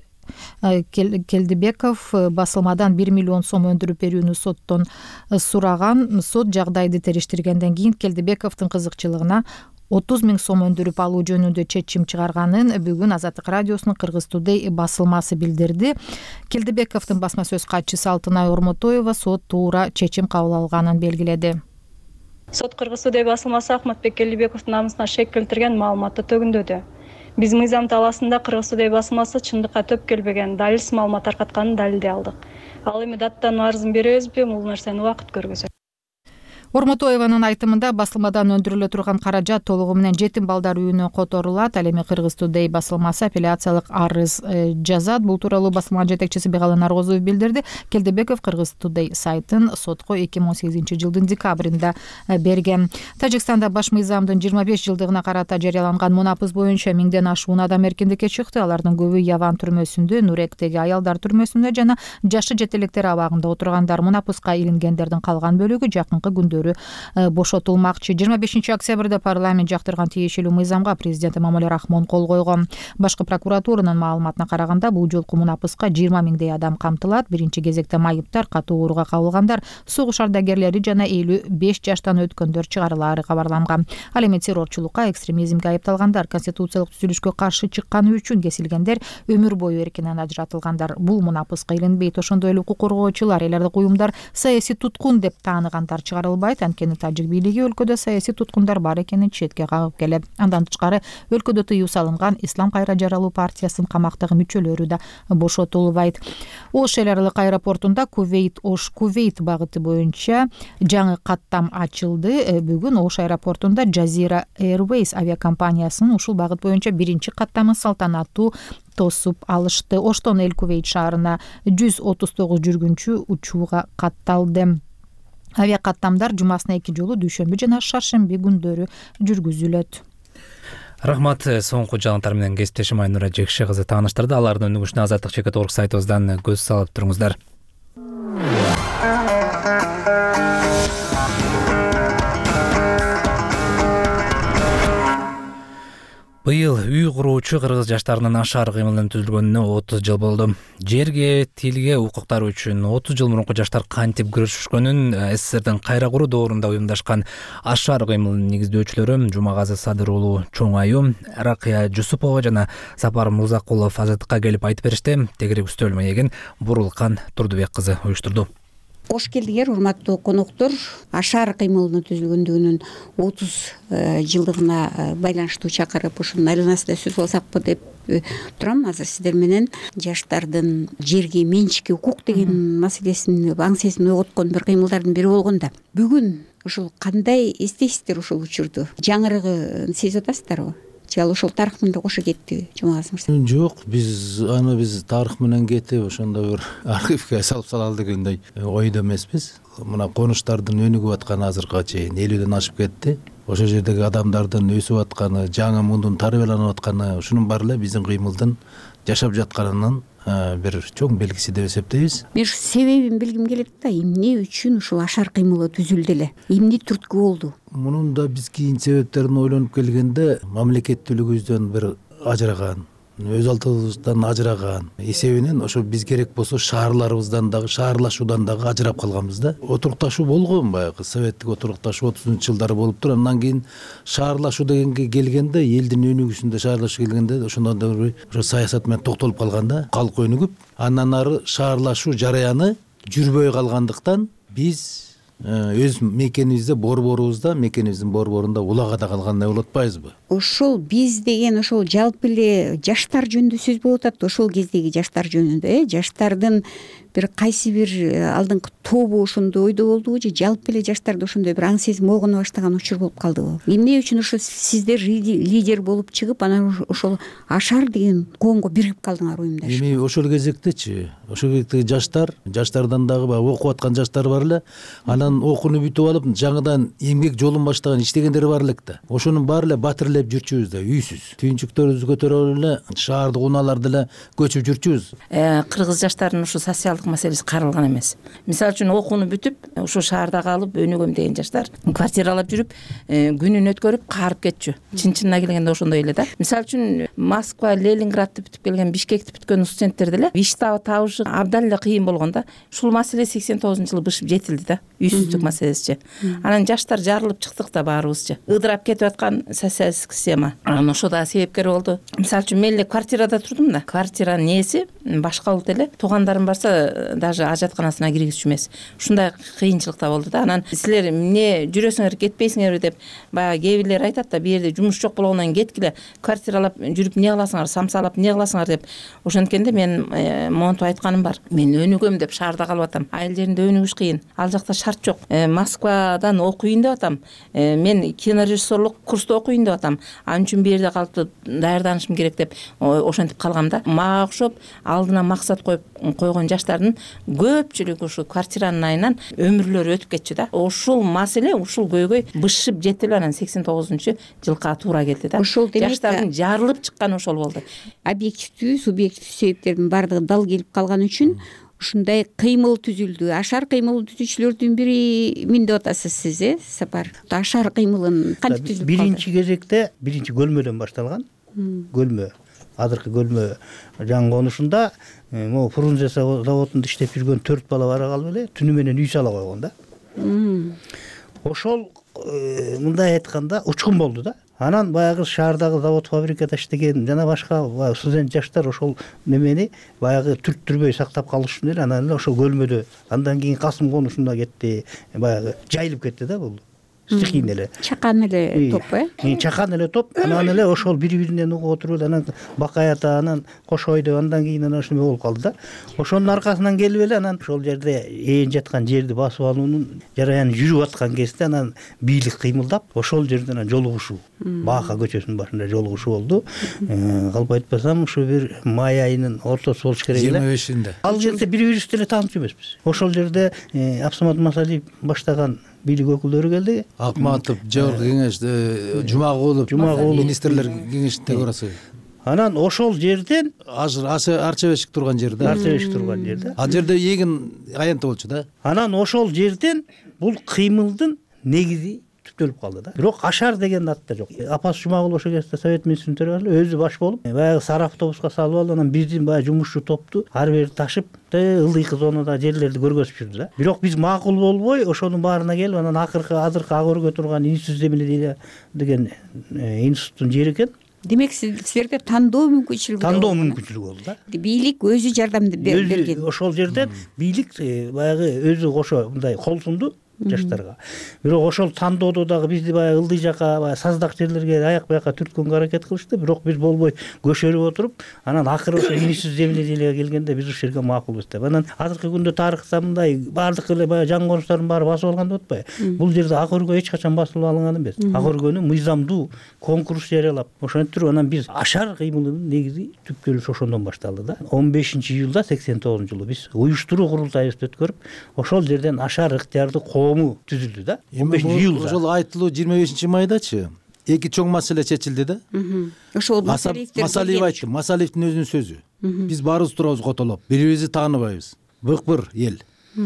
Келдибеков басылмадан 1 миллион сом өндүрүп берүүнү соттон сураган. Сот жагдайды териштиргенден кийин Келдибековдун кызыкчылыгына 30 000 сом өндүрүп алуу жөнүндө чечим чыгарганын бүгүн Азаттык радиосунун Кыргыз Today басылмасы билдирди. Келдибековдун басма сөз катчысы Алтынай Ормотоева сот туура чечим кабыл алганын белгиледи. Сот Кыргыз Today басылмасы Ахматбек Келдибековдун намысына шек келтирген маалыматты төгүндөдү. Биз мыйзам талаасында Кыргыз Today басылмасы чындыкка төп келбеген далилсиз маалымат таркатканын далилдей алдык. Ал эми даттануу арызын беребизби, бул нерсени убакыт көргөзөт. Ормотоеванын айтымында басылмадан өндүрүлө турган каражат толугу менен жетим балдар үйүнө которулат. Ал эми Кыргыз Today басылмасы апелляциялык арыз жазат. Бул тууралуу басылманын жетекчиси Бегалы Наргозов билдирди. Келдебеков Кыргыз Today сайтын сотко 2018-жылдын декабрында берген. Тажикстанда баш мыйзамдын 25 жылдыгына карата жарыяланган мунапыс боюнча 1000ден ашуун адам эркиндикке чыкты. Алардын көбү Яван түрмөсүндө, Нуректеги аялдар түрмөсүндө жана жашы жетелектер абагында отургандар. Мунапыска илингендердин калган бөлүгү жакынкы күндөрү бошотулмакчы. 25 октябрда парламент жактырган тиешелүү мыйзамга президент Эмомали Рахмон кол койгон. Башкы прокуратуранын маалыматына караганда бул жолку мунапыска 20 000 адам камтылат. Биринчи кезекте майыптар, катуу ооруга кабылгандар, согуш ардагерлери жана 55 жаштан өткөндөр чыгарылаары кабарланган. Ал эми террорчулукка, экстремизмге айыпталгандар, конституциялык түзүлүшкө каршы чыкканы үчүн кесилгендер, өмүр бою эркинен ажыратылгандар. Бул мунапыска илинбейт. Ошондой эле укук коргоочулар, элдик уюмдар саясий туткун деп тааныгандар чыгарылбайт. Анткени тажик бийлиги өлкөдө саясий туткундар бар экенин четке кагып келет. Андан тышкары өлкөдө тыюу салынган Ислам кайра жаралуу партиясынын камактагы мүчөлөрү да бошотулбайт. Ош эл аралык аэропортунда Кувейт-Ош Кувейт багыты боюнча жаңы каттам ачылды. Бүгүн Ош аэропортунда Jazeera Airways авиакомпаниясынын ушул багыт боюнча биринчи каттамы салтанаттуу тосуп алышты. Оштон Эл Кувейт шаарына 139 жүргүнчү учууга катталды. Авиакаттамдар жумасына 2 жолу дүйшөмбү жана шаршемби күндөрү жүргүзүлөт. Рахмат. Соңку жаңылыктар менен кесиптешим Айнура Жекши кызы тааныштырды. Алардын өнүгүшүнө Азаттык.org сайтыбыздан көз салып туруңуздар. Быйыл үй куруучу кыргыз жаштарынын ашар кыймылынын түзүлгөнүнө 30 жыл болду. Жерге, тилге укуктары үчүн 30 жыл мурунку жаштар кантип күрөшүшкөнүн СССРдин кайра куруу доорунда уюмдашкан ашар кыймылынын негиздөөчүлөрү Жумагазы Садыр уулу Чоң Аю, Ракыя Жусупова жана Сапар Мырзакулов Азаттыкка келип айтып беришти. Тегири үстөл маегин Бурулкан Турдубек кызы уюштурду. Кош келдиңер, урматтуу коноктор. Ашар кыймылынын түзүлгөндүгүнүн 30 жылдыгына байланыштуу чакырып ушунун айланасында сөз кылсакпы деп турам. Азыр сиздер менен жаштардын жерге менчикке укук деген маселесин, аңсесин ойготкон бир кыймылдардын бири болгон да. Бүгүн ушул кандай эстейсиздер ушул учурду? Жаңырыгын сезип атасыздарбы? Ал ошол тарых менен кошо кетти, Жумагаз мырза? Жок, биз тарых менен кетип ошондой бир архивге салып салалы дегендей ойдо эмеспиз. Мына конуштардын өнүгүп атканы азыркыга чейин 50ден ашып кетти. Ошол жердеги адамдардын өсүп атканы, жаңы мундун тарбияланып атканы, ушунун баары эле биздин кыймылдын жашап жатканынын бир чоң белгиси деп эсептейбиз. Мен себебин билгим келет да, эмне үчүн ушул ашар кыймылы түзүлдү эле? Эмне түрткү болду? Мунун да биз кийин себептерин ойлонуп келгенде мамлекеттүүлүгүбүздөн бир ажыраган, өз алдыбыздан ажыраган эсебинен ошо биз керек болсо шаарларыбыздан дагы, шаарлашуудан дагы ажырап калганбыз да. Отурукташуу болгон, баягы советтик отурукташуу 30-жылдары болуп туруп, андан кийин шаарлашуу дегенге келгенде, элдин өнүгүшүндө шаарлашуу келгенде ошондон да ошо саясат менен токтолуп калган да, калк өнүгүп, андан ары шаарлашуу жараяны жүрбөй калгандыктан биз өз мекенибизде, мекенибиздин борборунда улагада калгандай болуп атпайбызбы? Ошол биз деген ошол жалпы эле жаштар жөнүндө сөз болуп атат. Ошол кездеги жаштар жөнүндө, жаштардын бир кайсы бир алдыңкы тобу ошондой ойдо болдубу же жалпы эле жаштарда ошондой бир аң сезим ойгоно баштаган учур болуп калдыбы? Эмне үчүн ошо сиздер лидер болуп чыгып, анан ошол ашар деген коомго биригип калдыңар уюмдаш? Эми ошол кезектечи, ошол кезектеги жаштардан дагы окуп аткан жаштар бар эле, анан окууну бүтүп алып, жаңыдан эмгек жолун баштаган, иштегендер бар элек да. Ошонун баары эле батирлеп жүрчүбүз да, үйсүз. Түйүнчүктөрүбүздү көтөрүп эле шаардык унааларды эле көчүп жүрчүбүз. Кыргыз жаштарынын ушу социалдык маселеси каралган эмес. Мисалы үчүн окууну бүтүп, ушу шаарда калып өнүгөм деген жаштар квартиралап жүрүп, күнүн өткөрүп каарып кетчү. Чын-чынына келгенде ошондой эле да. Мисалы үчүн Москва, Ленинградты бүтүп келген, Бишкекти бүткөн студенттер деле иштап табышы абдан эле кыйын болгон да. Ушул маселе 89-жылы бышып жетилди да. Үйсүздүк маселесичи. Анан жаштар жарылып чыктык да баарыбызчы. Ыдырап кетип аткан социалисттик система. Анан ошо да себепкер болду. Мисалы үчүн мен эле квартирада турдум да. Квартиранын ээси башка улут эле. Туугандарым барса даже ажатканасына киргизчү эмес. Ушундай кыйынчылык да болду да. Анан силер эмне жүрөсүңөр кетпейсиңерби деп баягы кээ бирлер айтат да, бу жерде жумуш жок болгондон кеткиле, квартиралап жүрүп эмне кыласыңар, самсалап эмне кыласыңар деп. Ошенткенде мен монтип айтканым бар. Мен өнүгөм деп шаарда калып атам. Айыл жеринде өнүгүш кыйын. Ал жакта шарт жок. Москвадан окуйын деп атам. Мен кинорежиссерлук курста окуйын деп атам. Ал үчүн бу жерде калып даярданышым керек деп ошентип калгам да. Мага окшоп алдына максат коюп койгон жаштардын көпчүлүгү ушу квартиранын айынан өмүрлөрү өтүп кетчү да. Ушул маселе, ушул көйгөй бышып жетип анан 89-жылга туура келди да. Ошол жаштардын жарылып чыкканы ошол болду. Объективдүү, субъективдүү себептердин баардыгы дал келип калган үчүн ушундай кыймыл түзүлдү. Ашар кыймыл түзүүчүлөрдүн бири мен деп атасыз сиз, Сапар. Ашар кыймылын кантип түзүп калды? Биринчи кезекте биринчи көлмөдөн башталган. Көлмө, азыркы көлмө жаңы конушунда могу Фрунзе заводунда иштеп жүргөн 4 бала бара калып эле түнү менен үй сала койгон да. Ошол мындай айтканда учкун болду да. Анан баягы шаардагы завод фабрикада иштеген жана башка студент жаштар ошол немени баягы түрттүрбөй сактап калыш үчүн анан эле ошол көлмөдө андан кийин Касым конушунда кетти, баягы жайылып кетти да бул. Стихийно эле. Чакан эле топ, Чакан эле топ. Анан эле ошол бири-биринен угуп отуруп анан Бакай ата, анан Кошойду, андан кийин анан ушуну болуп калды да. Ошонун аркасынан келип эле анан ошол жерде ээн жаткан жерди басып алуунун жараяны жүрүп аткан кезде анан бийлик кыймылдап, ошол жерде анан жолугушуу, Баака көчөсүнүн башында жолугушуу болду. Калп айтпасам, ушу бир май айынын ортосу болуш керек эле. 25-inde. Ал жерде бири-бирибизди эле таанып жүрбөйбүз. Ошол жерде Абсамат Масалиев баштаган бийлик өкүлдөрү келди. Акматов, Жогорку кеңеште, Жумагулов, министрлер кеңешинде көрөсү. Анан ошол жерден Арчабешик турган жерде. Арчабешик турган жерде. Ал жерде эгин аянты болчу да. Анан ошол жерден бул кыймылдын негизи түптөлүп калды да. Бирок Ашар деген ат да жок. Апасы Жумагул ошол кезде совет министринин төрагасы өзү баш болуп, баягы сары автобуска салып алып, анан биздин баягы жумушчу топту ар бери ташып, ылдыйкы зонада жерлерди көргөзүп жүрдү да. Бирок биз макул болбой, ошонун баарына келип, анан азыркы Ак-өргө турган институт земледелия деген институттун жери экен. Демек силерде тандоо мүмкүнчүлүгү болду да. Бийлик өзү жардам берген. Ошол жерден бийлик баягы өзү кошо мындай кол сунду жаштарга. Бирок ошол тандоодо дагы бизди баягы ылдый жака, баягы саздак жерлерге аяк бияка түрткөнгө аракет кылышты. Бирок биз болбой көшөрүп отуруп, анан акыры ошо институт земледелияга келгенде биз ушул жерге макулбуз деп. Анан азыркы күндө тарыхта мындай баардык эле баягы жаңы конуштардын баары басып алган деп атпайбы? Бул жерде Ак-өргө эч качан басылып алынган эмес. Ак-өргөнү мыйзамдуу конкурс жарыялап, ошентип туруп анан биз Ашар кыймылынын негизи түптөлүшү ошондон башталды да. 15-июлда 89-жылы биз уюштуруу курултайыбызды өткөрүп, ошол жерден Ашар ыктыярдуу кому түзүлдү да. 15-июлда. Ошол айтылуу 25-майдачы эки чоң маселе чечилди да. Ошол Масалиев айтты, Масалиевдин өзүнүн сөзү. Биз баарыбыз турабыз котолоп, бири-бирибизди тааныбайбыз. Бык-быр эл.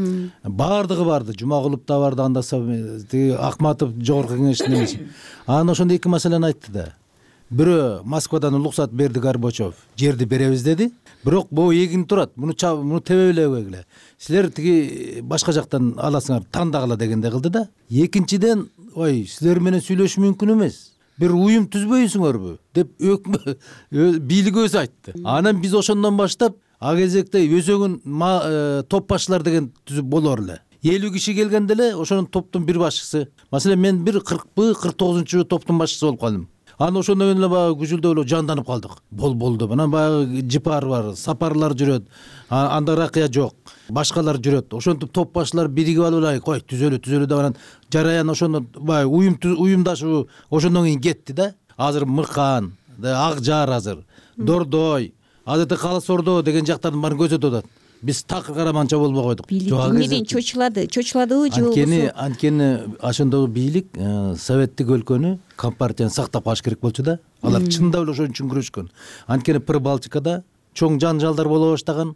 Баардыгы барды, Жумагулов да барды, андаса Акматов жогорку кеңештин эмеси. Анан ошондо эки маселени айтты да. Бирөө Москвадан уруксат берди Горбачев, жерди беребиз деди. Бирок бул эгин турат, муну тебе белебегиле. Силер тиги башка жактан аласыңар, тандагыла дегенде кылды да. Экинчиден, ой, силер менен сүйлөшүү мүмкүн эмес. Бир уюм түзбөйсүңөрбү деп бийлик өзү айтты. Анан биз ошондон баштап а кезекте өзөгүн топ башчылар деген түзүп болор эле. 50 киши келгенде эле ошонун топтун бир башчысы. Маселен мен бир 49-49 топтун башчысы болуп калдым. Анан ошондон кийин эле баягы күжүлдөп эле жанданып калдык. Болду. Анан баягы жипар бар, сапарлар жүрөт. Анда ракыя жок. Башкалар жүрөт. Ошентип топ башчылар биригип алып эле кой түзөлү деп анан жараян ошондон баягы уюмдашуу ошондон кийин кетти да. Азыр Мыкан, Акжар азыр, Дордой, азыркы Калыс Ордо деген жактардын баарын көрсөтүп атат. Биз такыр караманча болбой койдук. Бийлик эмнеден чочуладыбы же анткени ошондогу бийлик советтик өлкөнү, компартияны сактап калыш керек болчу да. Алар чындап эле ошон үчүн күрөшкөн. Анткени Прибалтикада чоң жанжалдар боло баштаган,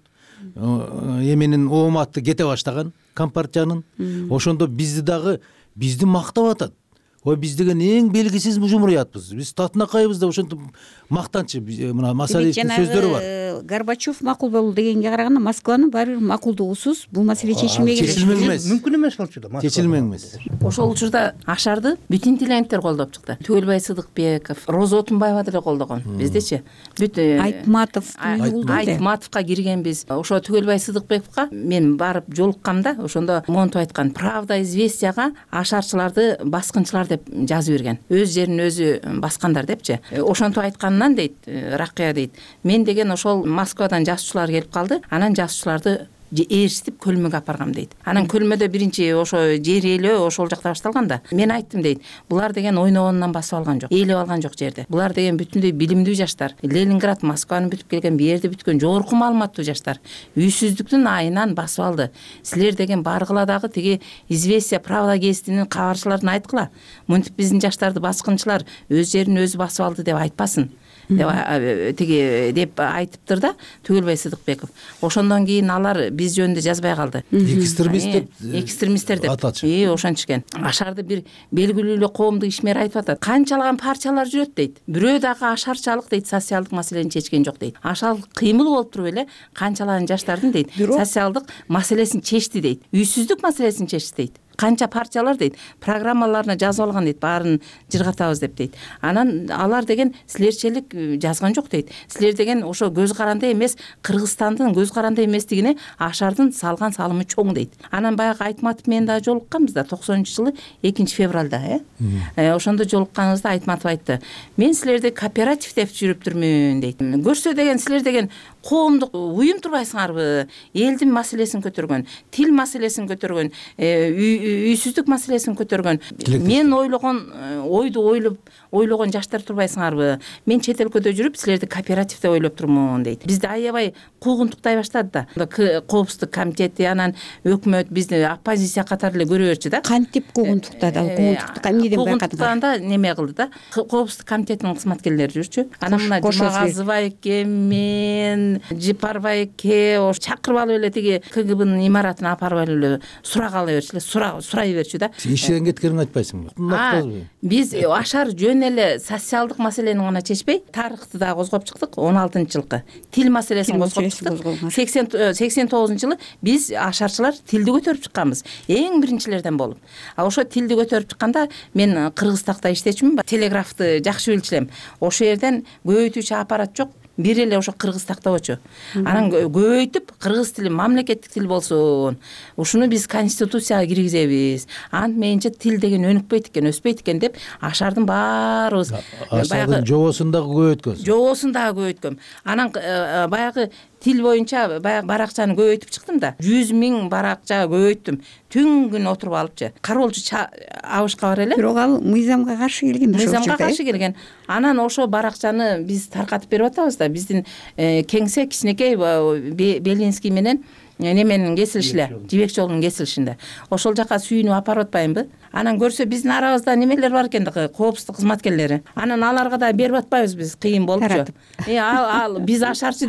эменин ооматы кете баштаган компартиянын. Ошондо бизди мактап атат. Ой, биз деген эң белгисиз жумуриятпыз. Биз татынакайбыз деп ошентип мактанчы. Мына Масалиевдин сөздөрү бар. Горбачев макул болду дегенге караганда Москванын баары бир макулдугусуз бул маселе чечилмеген. Чечилмек эмес. Мүмкүн эмес болчу да. Чечилмек эмес. Ошол учурда ашарды бүт интеллигенттер колдоп чыкты. Түгөлбай Сыдыкбеков, Роза Отунбаева деле колдогон. Биздечи бүт Айтматовго киргенбиз. Ошо Түгөлбай Сыдыкбековго мен барып жолуккамда ошондо монтип айткан. Правда известияга ашарчыларды баскынчылар деп жазып берген. Өз жерин өзү баскандар депчи. Ошентип айтканынан дейт, Ракыя дейт. Мен деген ошол Москвадан жазуучулар келип калды. Анан жазуучуларды ээрчитип көлмөгө апаргам дейт. Анан көлмөдө биринчи ошо жер ээлөө ошол жакта башталган да. Мен айттым дейт. Булар деген ойногонунан басып алган жок, ээлеп алган жок жерди. Булар деген бүтүндөй билимдүү жаштар. Ленинград, Москваны бүтүп келген, бу жерде бүткөн жогорку маалыматтуу жаштар. Үйсүздүктүн айынан басып алды. Силер деген баргыла дагы тиги известия, правда газетинин кабарчыларын айткыла. Мынтип биздин жаштарды баскынчылар өз жерин өзү басып алды деп айтпасын. Деп айтыптыр да Түгөлбай Сыдыкбеков. Ошондон кийин алар биз жөнүндө жазбай калды. Экстремисттер деп атачы. Ошончукен. Ашарды бир белгилүү эле коомдук ишмер айтып атат. Канчалаган партиялар жүрөт дейт. Бирөө дагы ашарчалык дейт, социалдык маселени чечкен жок дейт. Ашал кыймыл болуп туруп эле канчалаган жаштардын дейт социалдык маселесин чечти дейт. Үйсүздүк маселесин чечти дейт. Канча партиялар дейт, программаларына жазып алган дейт, баарын жыргатабыз деп дейт. Анан алар деген силерчелик жазган жок дейт. Силер деген ошо көз каранды эмес, Кыргызстандын көз каранды эместигине ашардын салган салымы чоң дейт. Анан баягы Айтматов менен да жолукканбыз да 90-жылы 2-февралда, ошондо жолукканыбызда Айтматов айтты. Мен силерди кооператив деп жүрүптүрмүн дейт. Көрсө деген силер деген коомдук уюм турбайсыңарбы? Элдин маселесин көтөргөн, тил маселесин көтөргөн, үйсүздүк маселесин көтөргөн. Мен ойлогон ойду ойлогон жаштар турбайсыңарбы? Мен чет өлкөдө жүрүп, силерди кооперативде ойлоп турмун дейт. Бизди аябай куугунтуктай баштады да. Коопсуздук комитети, анан өкмөт бизди оппозиция катары эле көрө берчү да. Кантип куугунтуктады? Куугунтуктук эмнеден байкадыңар? Неме кылды да. Коопсуздук комитетинин кызматкерлери жүрчү. Анан мына Жумагазова эке, мен Жипарбай эке чакырып алып эле тиги КГБнын имаратына апарып эле сурак ала берчү эле, сурай берчү да. Ишен кеткениңди айтпайсыңбы? Биз ашар жөн эле социалдык маселени гана чечпей, тарыхты да козгоп чыктык. 16-жылкы тил маселесин козгоп чыктык. 89-жылы биз ашарчылар тилди көтөрүп чыкканбыз. Эң биринчилерден болуп. Ошо тилди көтөрүп чыкканда мен Кыргызстакта иштечүмүн, телеграфты жакшы билчү элем. Ошо жерден көбөйтүүчү аппарат жок. Бир эле ошо Кыргызстакта болчу. Анан көбөйтүп кыргыз тили мамлекеттик тил болсун. Ушуну биз конституцияга киргизебиз. Ант менче тил деген өнүкпөйт экен, өспөйт экен деп ашардын баарыбыз баягы жобосун дагы көбөйткөнсүз. Жобосун дагы көбөйткөм. Анан баягы тил боюнча баягы баракчаны көбөйтүп чыктым да. 100 000 баракча көбөйттүм. Түн күн отуруп алыпчы. Кароолчу абышка бар эле. Бирок ал мыйзамга каршы келген. Мыйзамга каршы келген. Анан ошо баракчаны биз таркатып берип атабыз да. Биздин кеңсе кичинекей Белинский менен неменин кесилишиле, Жибек жолунун кесилишинде. Ошол жака сүйүнүп апарып атпайбы? Анан көрсө биздин арабызда немелер бар экен, коопсуздук кызматкерлери. Анан аларга да берип атпайбыз биз, кыйын болупчу. Ал биз ашарчы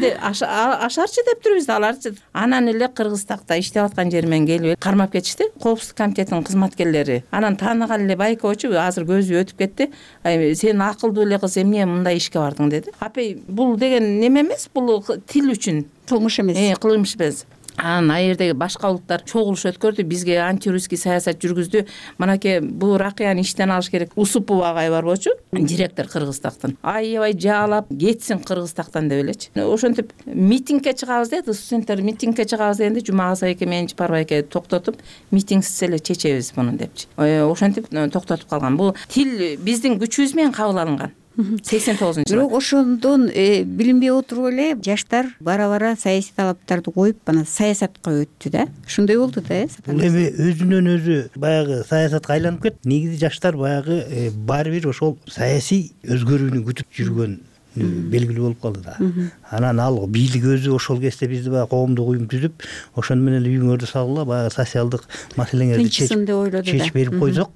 деп турбуз да, аларчы. Анан эле Кыргызстакта иштеп аткан жеримен келип кармап кетишти. Коопсуздук комитетинин кызматкерлери. анан тааныган эле байкоочу азыр көзү өтүп кетти. Сен акылдуу эле кыз, эмне мындай ишке бардың деди. Апай, бул деген неме эмес, бул тил үчүн кылмыш эмес. Кылмыш эмес. Анан айердеги башка улуттар чогулуш өткөрдү, бизге антирусский саясат жүргүздү. Манаке бул Ракыяны иштен алыш керек. Усупова агай бар болчу, директор Кыргызстактан. Аябай жаалап кетсин Кыргызстактан деп элечи. Ошентип митингге чыгабыз деди, студенттер митингге чыгабыз дегенде Жумагазова эке менен Жипарбай эке токтотуп, митингсиз эле чечебиз муну депчи. Ошентип токтотуп калган. Бул тил биздин күчүбүз менен кабыл алынган. 89-жылы. Бирок ошондон билинбей отуруп эле жаштар бара-бара саясий талаптарды коюп, анан саясатка өттү да. Ушундай болду да, Бул эми өзүнөн өзү баягы саясатка айланып кетти. Негизи жаштар баягы баары бир ошол саясий өзгөрүүнү күтүп жүргөн белгилүү болуп калды да. Анан ал бийлик өзү ошол кезде бизди баягы коомдук уюм түзүп, ошону менен үйүңөрдү салгыла, баягы социалдык маселеңерди чечип берип койсок,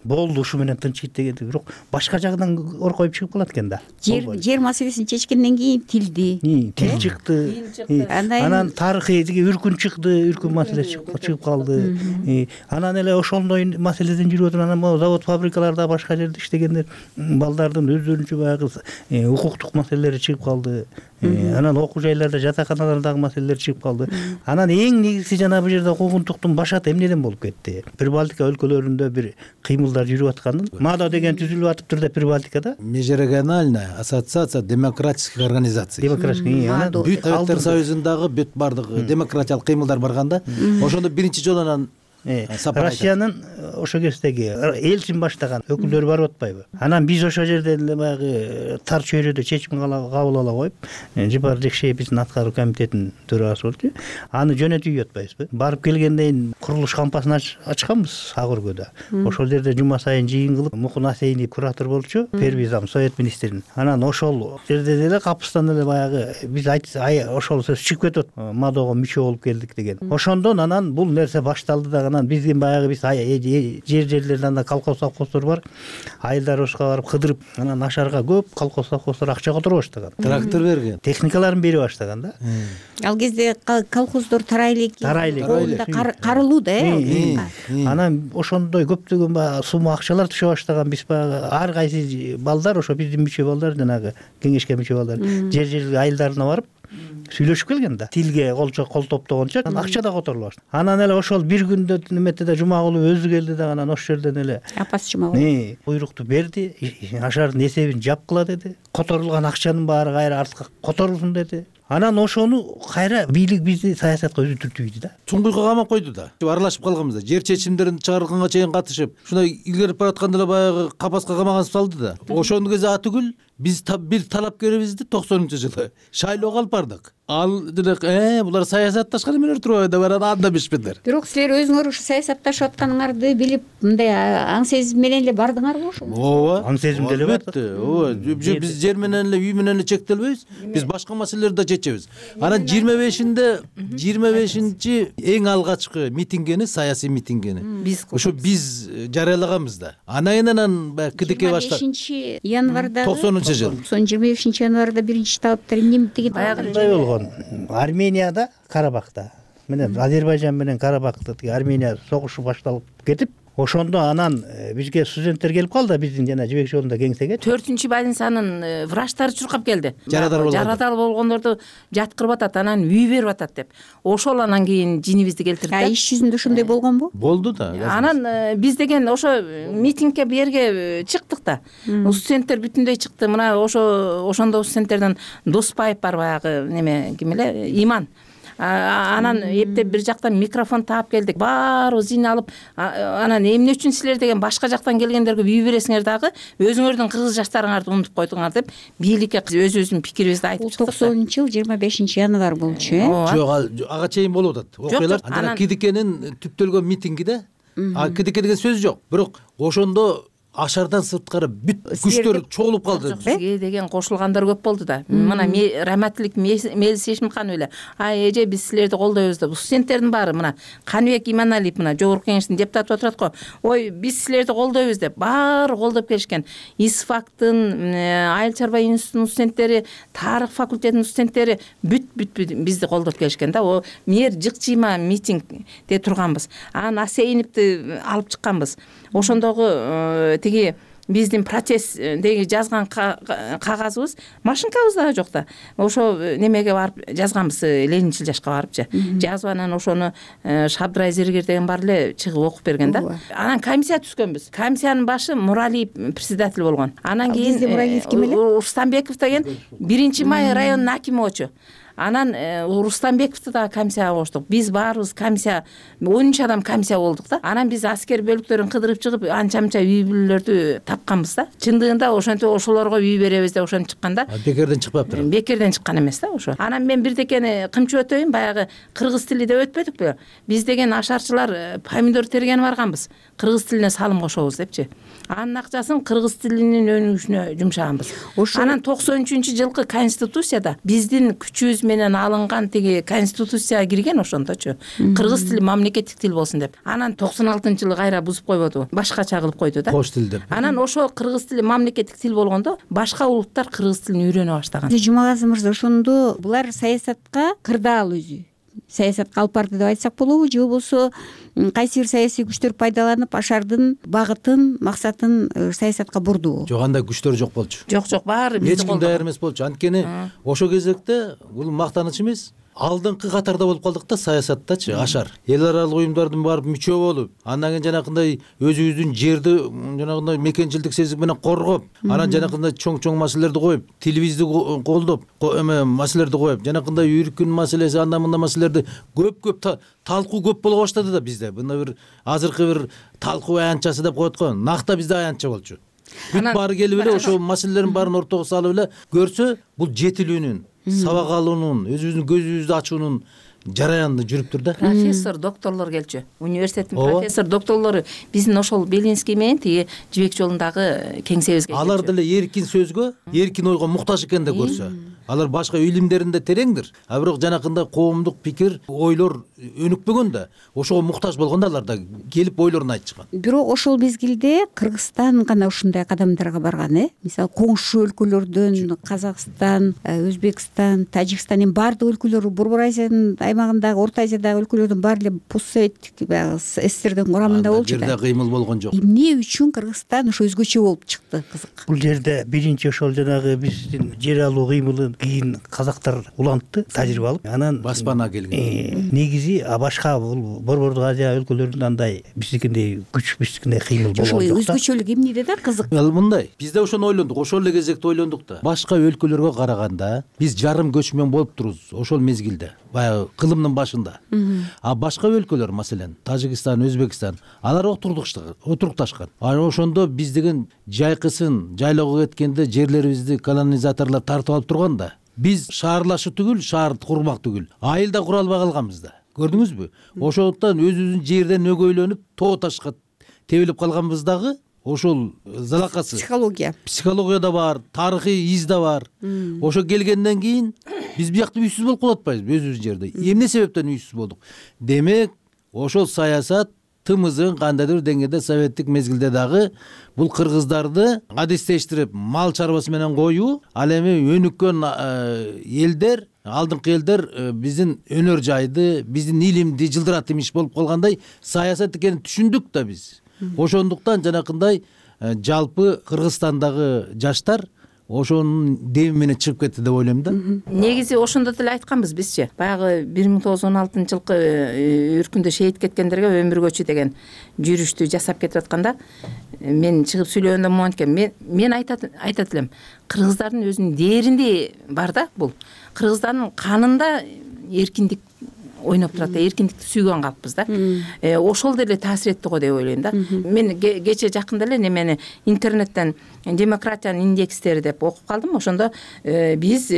болду ушу менен тынчыйт дегенди, бирок башка жагынан ор коюп чыгып калат экен да. Жер маселесин чечкенден кийин тил чыкты, анан тарыхый үркүн чыкты, үркүн маселеси чыгып калды. Анан эле ошондой маселеден жүрүп отуруп, анан могу завод фабрикаларда башка жерде иштегендер балдардын өздөрүнчө баягы укуктук маселелери чыгып калды. Анан окуу жайларда, жатаканалардагы маселелер чыгып калды. Анан эң негизги жана бул жерде куугунтуктун башаты эмнеден болуп кетти? Прибалтика өлкөлөрүндө бир кыймылдар жүрүп аткандын, МАДО деген түзүлүп атыптыр да Прибалтикада. Межрегиональная ассоциация демократических организаций. Бүт Советтер Союзундагы бүт бардык демократиялык кыймылдар барганда, ошондо биринчи жолу анан Россиянын ошо кездеги элчин баштаган өкүлдөрү барып атпайбы? Анан биз ошо жерде баягы тар чөйрөдө чечим кабыл ала коюп, Жапар Жекшеев биздин аткаруу комитетинин төрагасы болчу. Аны жөнөтүп атпайбызбы? Барып келгенден курулуш кампасын ачканбыз Ак Өргөдө. Ошол жерде жума сайын жыйын кылып, Мукун Асейниев куратор болчу, Первизам Совет министринин. Анан ошол жерде деле капыстан эле баягы биз ошол сөз чыгып кетип МАДОго мүчө болуп келдик деген. Ошондон анан бул нерсе башталды да биздин баягы жерлерден колхоз совхоздор бар. Айылдар ошко барып кыдырып, анан ашарга көп колхоз совхоздор акча которо баштаган. Трактор берген. Техникаларын бере баштаган да. Ал кезде колхоздор тарайлык карылуу да. Анан ошондой көптөгөн сума акчалар түшө баштаган. Биз ар кайсы балдар, ошо биздин мүчө балдар, жанагы кеңешке мүчө балдар жер айылдарына барып сүйлөшүп келген да. Тилге кол топтогончо акча да которула баштады. Анан эле ошол бир күндө неметеде Жумагулов өзү келди да, анан ошол жерден эле апасы Жумагулов буйрукту берди, ашардын эсебин жапкыла деди. Которулган акчанын баары кайра артка которулсун деди. Анан ошону кайра бийлик бизди саясатка өзү түртүйдү да. Чуңгуйга камап койду да. Аралашып калганбыз да. Жер чечимдерин чыгарганга чейин катышып, ушундай илгерип баратканда эле баягы капаска камагансып салды да. Ошондо кезде атүгүл биз бир талапкерибизди 90-жылы шайлоого алып бардык. Ал деле булар саясатташкан эмелер турбайбы деп анда бишпедер. Бирок силер өзүңөр ушу саясатташып атканыңарды билип, мындай аң сезим менен эле бардыңарбы ошо? Ооба, аң сезимде эле бардык. Ооба, биз жер менен эле, үй менен эле чектелбейбиз. Биз башка маселелерди да чечебиз. Анан 25-нчи эң алгачкы митингени, саясий митингени ошо биз жарыялаганбыз да. Анан баягы кидике баштап 25 январда 90-жыл. 25 январда биринчи талаптар эмне деген? Баягындай болгон. Арменияда, Карабахта менен Азербайжан менен Карабахта Армения согушу башталып кетип, ошондо анан бизге студенттер келип калды, биздин жана жибек жолунда кеңсеге. 4-чү больницанын врачтары чуркап келди. Жарадал болгондорду жаткырып атат, анан үй берип атат деп. Ошол анан кийин жинибизди келтирди. Иш жүзүндө ошондой болгонбу? Болду да. Анан биз деген ошо митингге берге чыктык да. Студенттер бүтүндөй чыкты. Мына ошондо студенттерден Доспаев бар, баягы неме ким эле, Иман. Анан эптеп бир жактан микрофон таап келдик. Баарыбыз зин алып, анан эмне үчүн силер деген башка жактан келгендерге үй бересиңер дагы, өзүңөрдүн кыргыз жаштарыңарды унутуп койдуңар деп бийликке өзүбүздүн пикирибизди айтып чыктык. 90-жыл 25 январ болчу, Жок, ага чейин болуп атат. Окуялар анан Кидикенин түптөлгөн митингиде Кидике деген сөз жок. Бирок ошондо ашардан сырткары бүт күчтөр чогулуп калды. Бизге деген кошулгандар көп болду да. Мына Раматтылык Мелис Ешимхан эле. Эже биз силерди колдойбуз деп. Студенттердин баары мына Каныбек Иманалиев мына жогорку кеңештин депутаты отурат го. Ой, биз силерди колдойбуз деп. Баары колдоп келишкен. ИСФАКтын, Айыл чарба институтунун студенттери, тарых факультетинин студенттери бүт бизди колдоп келишкен да. О мер жыкчыйма митингде турганбыз. Анан Асейниевди алып чыкканбыз. Ошондогу тиги биздин протесттеги жазган кагазыбыз машинкабыз дагы жок да. Ошо немеге барып жазганбыз, Ленинчил жашка барыпчы. Жазып анан ошону Шабдрай Зергер деген бар эле чыгып окуп берген да. Анан комиссия түзгөнбүз. Комиссиянын башы Муралиев председатель болгон. Анан кийин Рустамбеков деген 1-май районунун акими болчу. Анан Рустамбековду да комиссияга коштук. Биз баарыбыз комиссия 13 адам комиссия болдук да. Анан биз аскер бөлүктөрүн кыдырып чыгып анча-мынча үй бүлөлөрдү тапканбыз да. Чындыгында ошентип ошолорго үй беребиз деп ошентип чыкканда. Бекерден чыкпаптыр. Бекерден чыккан эмес да ошо. Анан мен бирдекени кымчып өтөйүн, баягы кыргыз тили деп өтпөдүкпү? Биз деген ашарчылар помидор тергени барганбыз. Кыргыз тилине салым кошобуз депчи. Анын акчасын кыргыз тилинин өнүгүшүнө жумшаганбыз. Анан 93-жылкы конституцияда биздин күчүбүз менен алынган тиги конституцияга кирген ошондочу. Кыргыз тили мамлекеттик тил болсун деп. Анан 96-жылы кайра бузуп койбоду. Башкача кылып койду да. Кош тил деп. Анан ошо кыргыз тили мамлекеттик тил болгондо башка улуттар кыргыз тилин үйрөнө баштаган. Жумагазы мырза, ошондо булар саясатка кырдаал өзү. Саясатка алып барды деп айтсак болобу, же болбосо кайсы бир саясий күчтөр пайдаланып ашардын багытын, максатын саясатка бурдубу? Жок, андай күчтөр жок болчу. Жок, баары эч ким даяр эмес болчу. Анткени ошо кезекте бул мактаныч эмес, алдыңкы катарда болуп калдык да саясаттачы, ашар. Эл аралык уюмдардын барып мүчө болуп, андан кийин жанакындай өзүбүздүн жерди жанагындай мекенчилдик сезик менен коргоп, анан жанакындай чоң маселелерди коюп, тилибизди колдоп, маселелерди коюп, жанакындай үркүн маселеси, анда мында маселелерди көп талкуу көп боло баштады да бизде. Мына бир азыркы бир талкуу аянтчасы деп коет го. Накта бизде аянтча болчу. Бүт баары келип эле ошо маселелердин баарын ортого салып эле көрсө, бул жетилүүнүн, сабак алуунун, өзүбүздүн көзүбүздү ачуунун жараянында жүрүптүр да. Профессор, докторлор келчү. Университеттин профессор, докторлору биздин ошол Белинский менен тиги Жибек жолундагы кеңсебизге. Алар деле эркин сөзгө, эркин ойго муктаж экенин да көрсө. Алар башка илимдеринде тереңдир. А бирок жанакындай коомдук пикир, ойлор өнүкпөгөн да, ошого муктаж болгондо алар да келип ойлорун айтышкан. Бирок ошол мезгилде Кыргызстан гана ушундай кадамдарга барган, Мисалы, коңшу өлкөлөрдөн Казакстан, Өзбекстан, Тажикстан, баардык өлкөлөр, Борбор Азиянын аймагындагы, Орто Азиядагы өлкөлөрдүн баары эле постсоветтик СССРдин курамында болчу да. Жерде кыймыл болгон жок. Эмне үчүн Кыргызстан ошо өзгөчө болуп чыкты? Кызык. Бул жерде биринчи ошол жанагы биздин жер алуу кыймылын кийин казактар улантты, тажрыйба алып, анан баспана келген. Негизи башка бул Борбордук Азия өлкөлөрүндө андай биздикиндей күч, биздикиндей кыймыл болгон жок да. Өзгөчөлүк эмнеде да кызык? Мындай, бизде ошону ойлондук, ошол эле кезекте ойлондук да. Башка өлкөлөргө караганда биз жарым көчмөн болуп турубуз ошол мезгилде, баягы кылымдын башында. А башка өлкөлөр, маселен, Тажикстан, Өзбекстан, алар отурукташкан. Анан ошондо биз деген жайкысын, жайлоого кеткенде жерлерибизди колонизаторлор тартып алып турган да. Биз шаарлашуу түгүл, шаар курмак түгүл, айыл да кура албай калганбыз да. Көрдүңүзбү? Ошондуктан өзүбүздүн жерден өгөйлөнүп, тоо ташка тебилип калганбыз дагы, ошол залакасы. Психология да бар, тарыхый из да бар. Ошо келгенден кийин биз биякта үйсүз болуп калып атпайбызбы өзүбүздүн жерде? Эмне себептен үйсүз болдук? Демек, ошол саясат тымызын кандайдыр деңгээлде советтик мезгилде дагы бул кыргыздарды адистештирип мал чарбасы менен коюу, ал эми өнүккөн элдер, алдыңкы элдер биздин өнөр жайды, биздин илимди жылдырат имиш болуп калгандай саясат экенин түшүндүк да биз. Ошондуктан жанакындай жалпы Кыргызстандагы жаштар ошонун деми менен чыгып кетти деп ойлойм да. Негизи ошондо деле айтканбыз бизчи. Баягы 1916-жылкы үркүндө шейит кеткендерге өмүр көчү деген жүрүштү жасап кетип атканда мен чыгып сүйлөгөндө монткен мен айтат элем. Кыргыздардын өзүнүн дээринде бар да бул. Кыргыздардын канында эркиндик ойноп турат да, эркиндикти сүйгөн калппыз да. Ошол деле таасир этти го деп ойлойм да. Мен кече жакында эле немени интернеттен демократиянын индекстери деп окуп калдым. Ошондо биз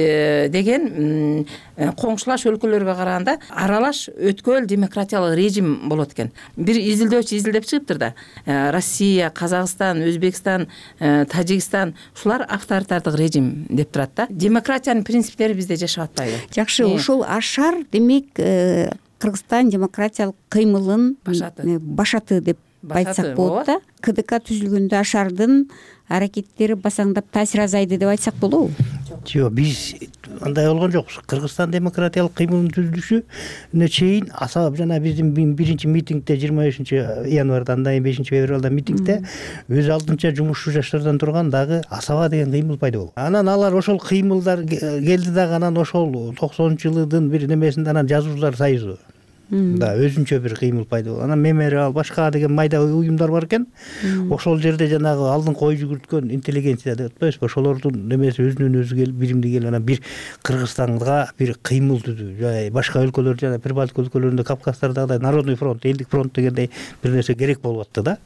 деген коңшулаш өлкөлөргө караганда аралаш өткөл демократиялык режим болот экен. Бир изилдөөчү изилдеп чыгыптыр да. Россия, Казакстан, Өзбекстан, Тажикстан ушулар авторитардык режим деп турат да. Демократиянын принциптери бизде жашап атпайбы? Жакшы, ушул ашар демек Кыргызстан демократиялык кыймылын башаты деп айтсак болот да. КДК түзүлгөндө ашардын аракеттери басаңдап таасир азайды деп айтсак болобу? Жок, биз андай болгон жокпуз. Кыргызстан демократиялык кыймылын түзүлүшүнө чейин асабап жана биздин биринчи митингде 25 январда, андан кийин 5 февралда митингде өз алдынча жумушчу жаштардан турган дагы асаба деген кыймыл пайда болду. Анан алар ошол кыймылдар келди дагы, анан ошол 90-жылдын бир немесинде анан жазуучулар союзу да өзүнчө бир кыймыл пайда болду. Анан мемориал башка деген майда уюмдар бар экен. Ошол жерде жанагы алдыңкы ой жүгүрткөн интеллигенция деп атпайбызбы? Ошолордун немеси өзүнөн өзү келип, биримди келип, анан бир Кыргызстанга бир кыймыл түзүү. Башка өлкөлөр жана Прибалтика өлкөлөрүндө, Кавказдардагы Народный фронт, элдик фронт дегендей бир нерсе керек болуп атты да.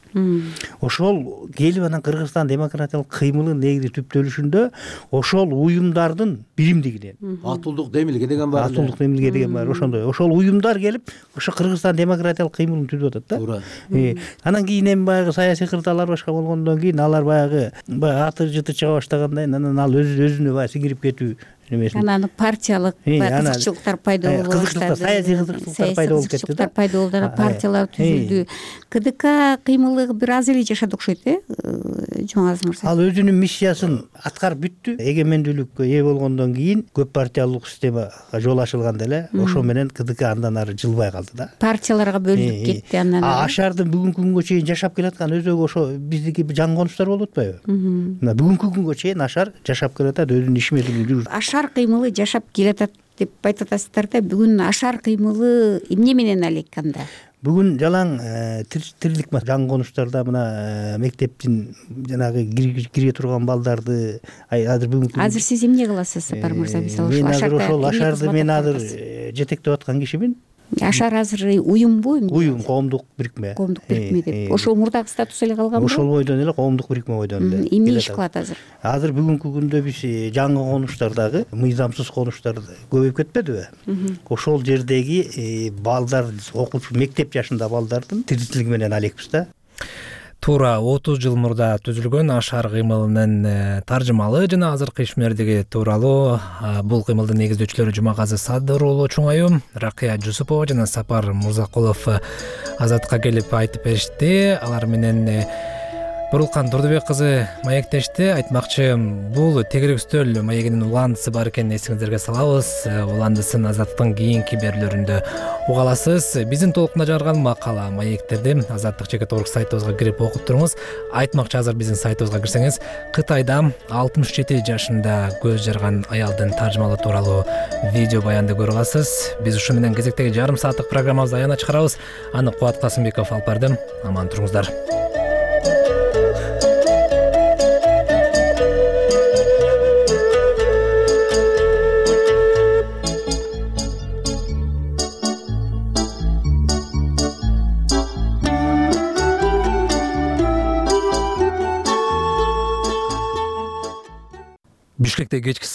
Ошол келип анан Кыргызстан демократиялык кыймылын негизи түптөлүшүндө ошол уюмдардын биримдигинен Атуулдук демилге деген бар. Атуулдук демилге деген бар. Ошондой. Ошол уюмдар келип ошо Кыргызстан демократиялык кыймылын түзүп атат да. Туура. Анан кийин эми баягы саясий кырдаалар башка болгондон кийин алар баягы аты жыты чыга баштагандай, анан ал өзүнө баягы сиңирип кетүү анан партиялык кызыкчылыктар пайда боло баштады. Кызыкчылыктар, саясий кызыкчылыктар пайда болуп кетти да. Пайда болду, анан партиялар түзүлдү. КДК кыймылы бир аз эле жашады окшойт, Жумагазы мырза. Ал өзүнүн миссиясын аткарып бүттү. Эгемендүүлүккө ээ болгондон кийин көп партиялык системага жол ачылганда эле ошо менен КДК андан ары жылбай калды да. Партияларга бөлүнүп кетти андан. Ашардын бүгүнкү күнгө чейин жашап келаткан өзөгү ошо биздики жаңы конуштар болуп атпайбы? Мына бүгүнкү күнгө чейин Ашар жашап келатат, өзүнүн иш менен жүрүп. Ашар кыймылы жашап келатат деп айтып атасыздар да. Бүгүн Ашар кыймылы эмне менен алектанда? Бүгүн жалаң тирилик жаңы конуштарда мына мектептин жанагы кире турган балдарды азыр сиз эмне кыласыз, Сапар мырза? Мисалы ошол Ашарды мен азыр жетектеп аткан кишимин. Ашар азыр уюмбу? Уюм, коомдук бирикме. Коомдук бирикме деп. Ошол мурдагы статус эле калганбы? Ошол бойдон эле коомдук бирикме бойдон эле. Эмне иш кылат азыр? Азыр бүгүнкү күндө биз жаңы конуштардагы мыйзамсыз конуштар көбөйүп кетпедиби? Ошол жердеги балдар, окуучу мектеп жашында балдардын тиричилиги менен алекпиз да. Туура 30 жыл мурда түзүлгөн Ашар кыймылынын таржымалы жана азыркы ишмердиги тууралуу бул кыймылдын негиздөөчүлөрү Жумагазы Садыр уулу Чуңаюм, Ракыя Жусупова жана Сапар Мурзакулов Азаттыкка келип айтып беришти. Алар менен Бурулкан Турдубек кызы маектешти. Айтмакчы, бул тегерек үстөл маегинин уландысы бар экенин эсиңиздерге салабыз. Уландысын Азаттыктын кийинки берүүлөрүндө уга аласыз. Биздин толкунда жарган макала, маектерди Азаттык.org сайтыбызга кирип окуп туруңуз. Айтмакчы, азыр биздин сайтыбызга кирсеңиз, Кытайда 67 жашында көз жарган аялдын таржымалы тууралуу видео баянды көрө аласыз. Биз ушу менен кезектеги жарым сааттык программабызды аягына чыгарабыз. Аны Кубат Касымбеков алып барды. Аман туруңуздар. Бишкекте кечки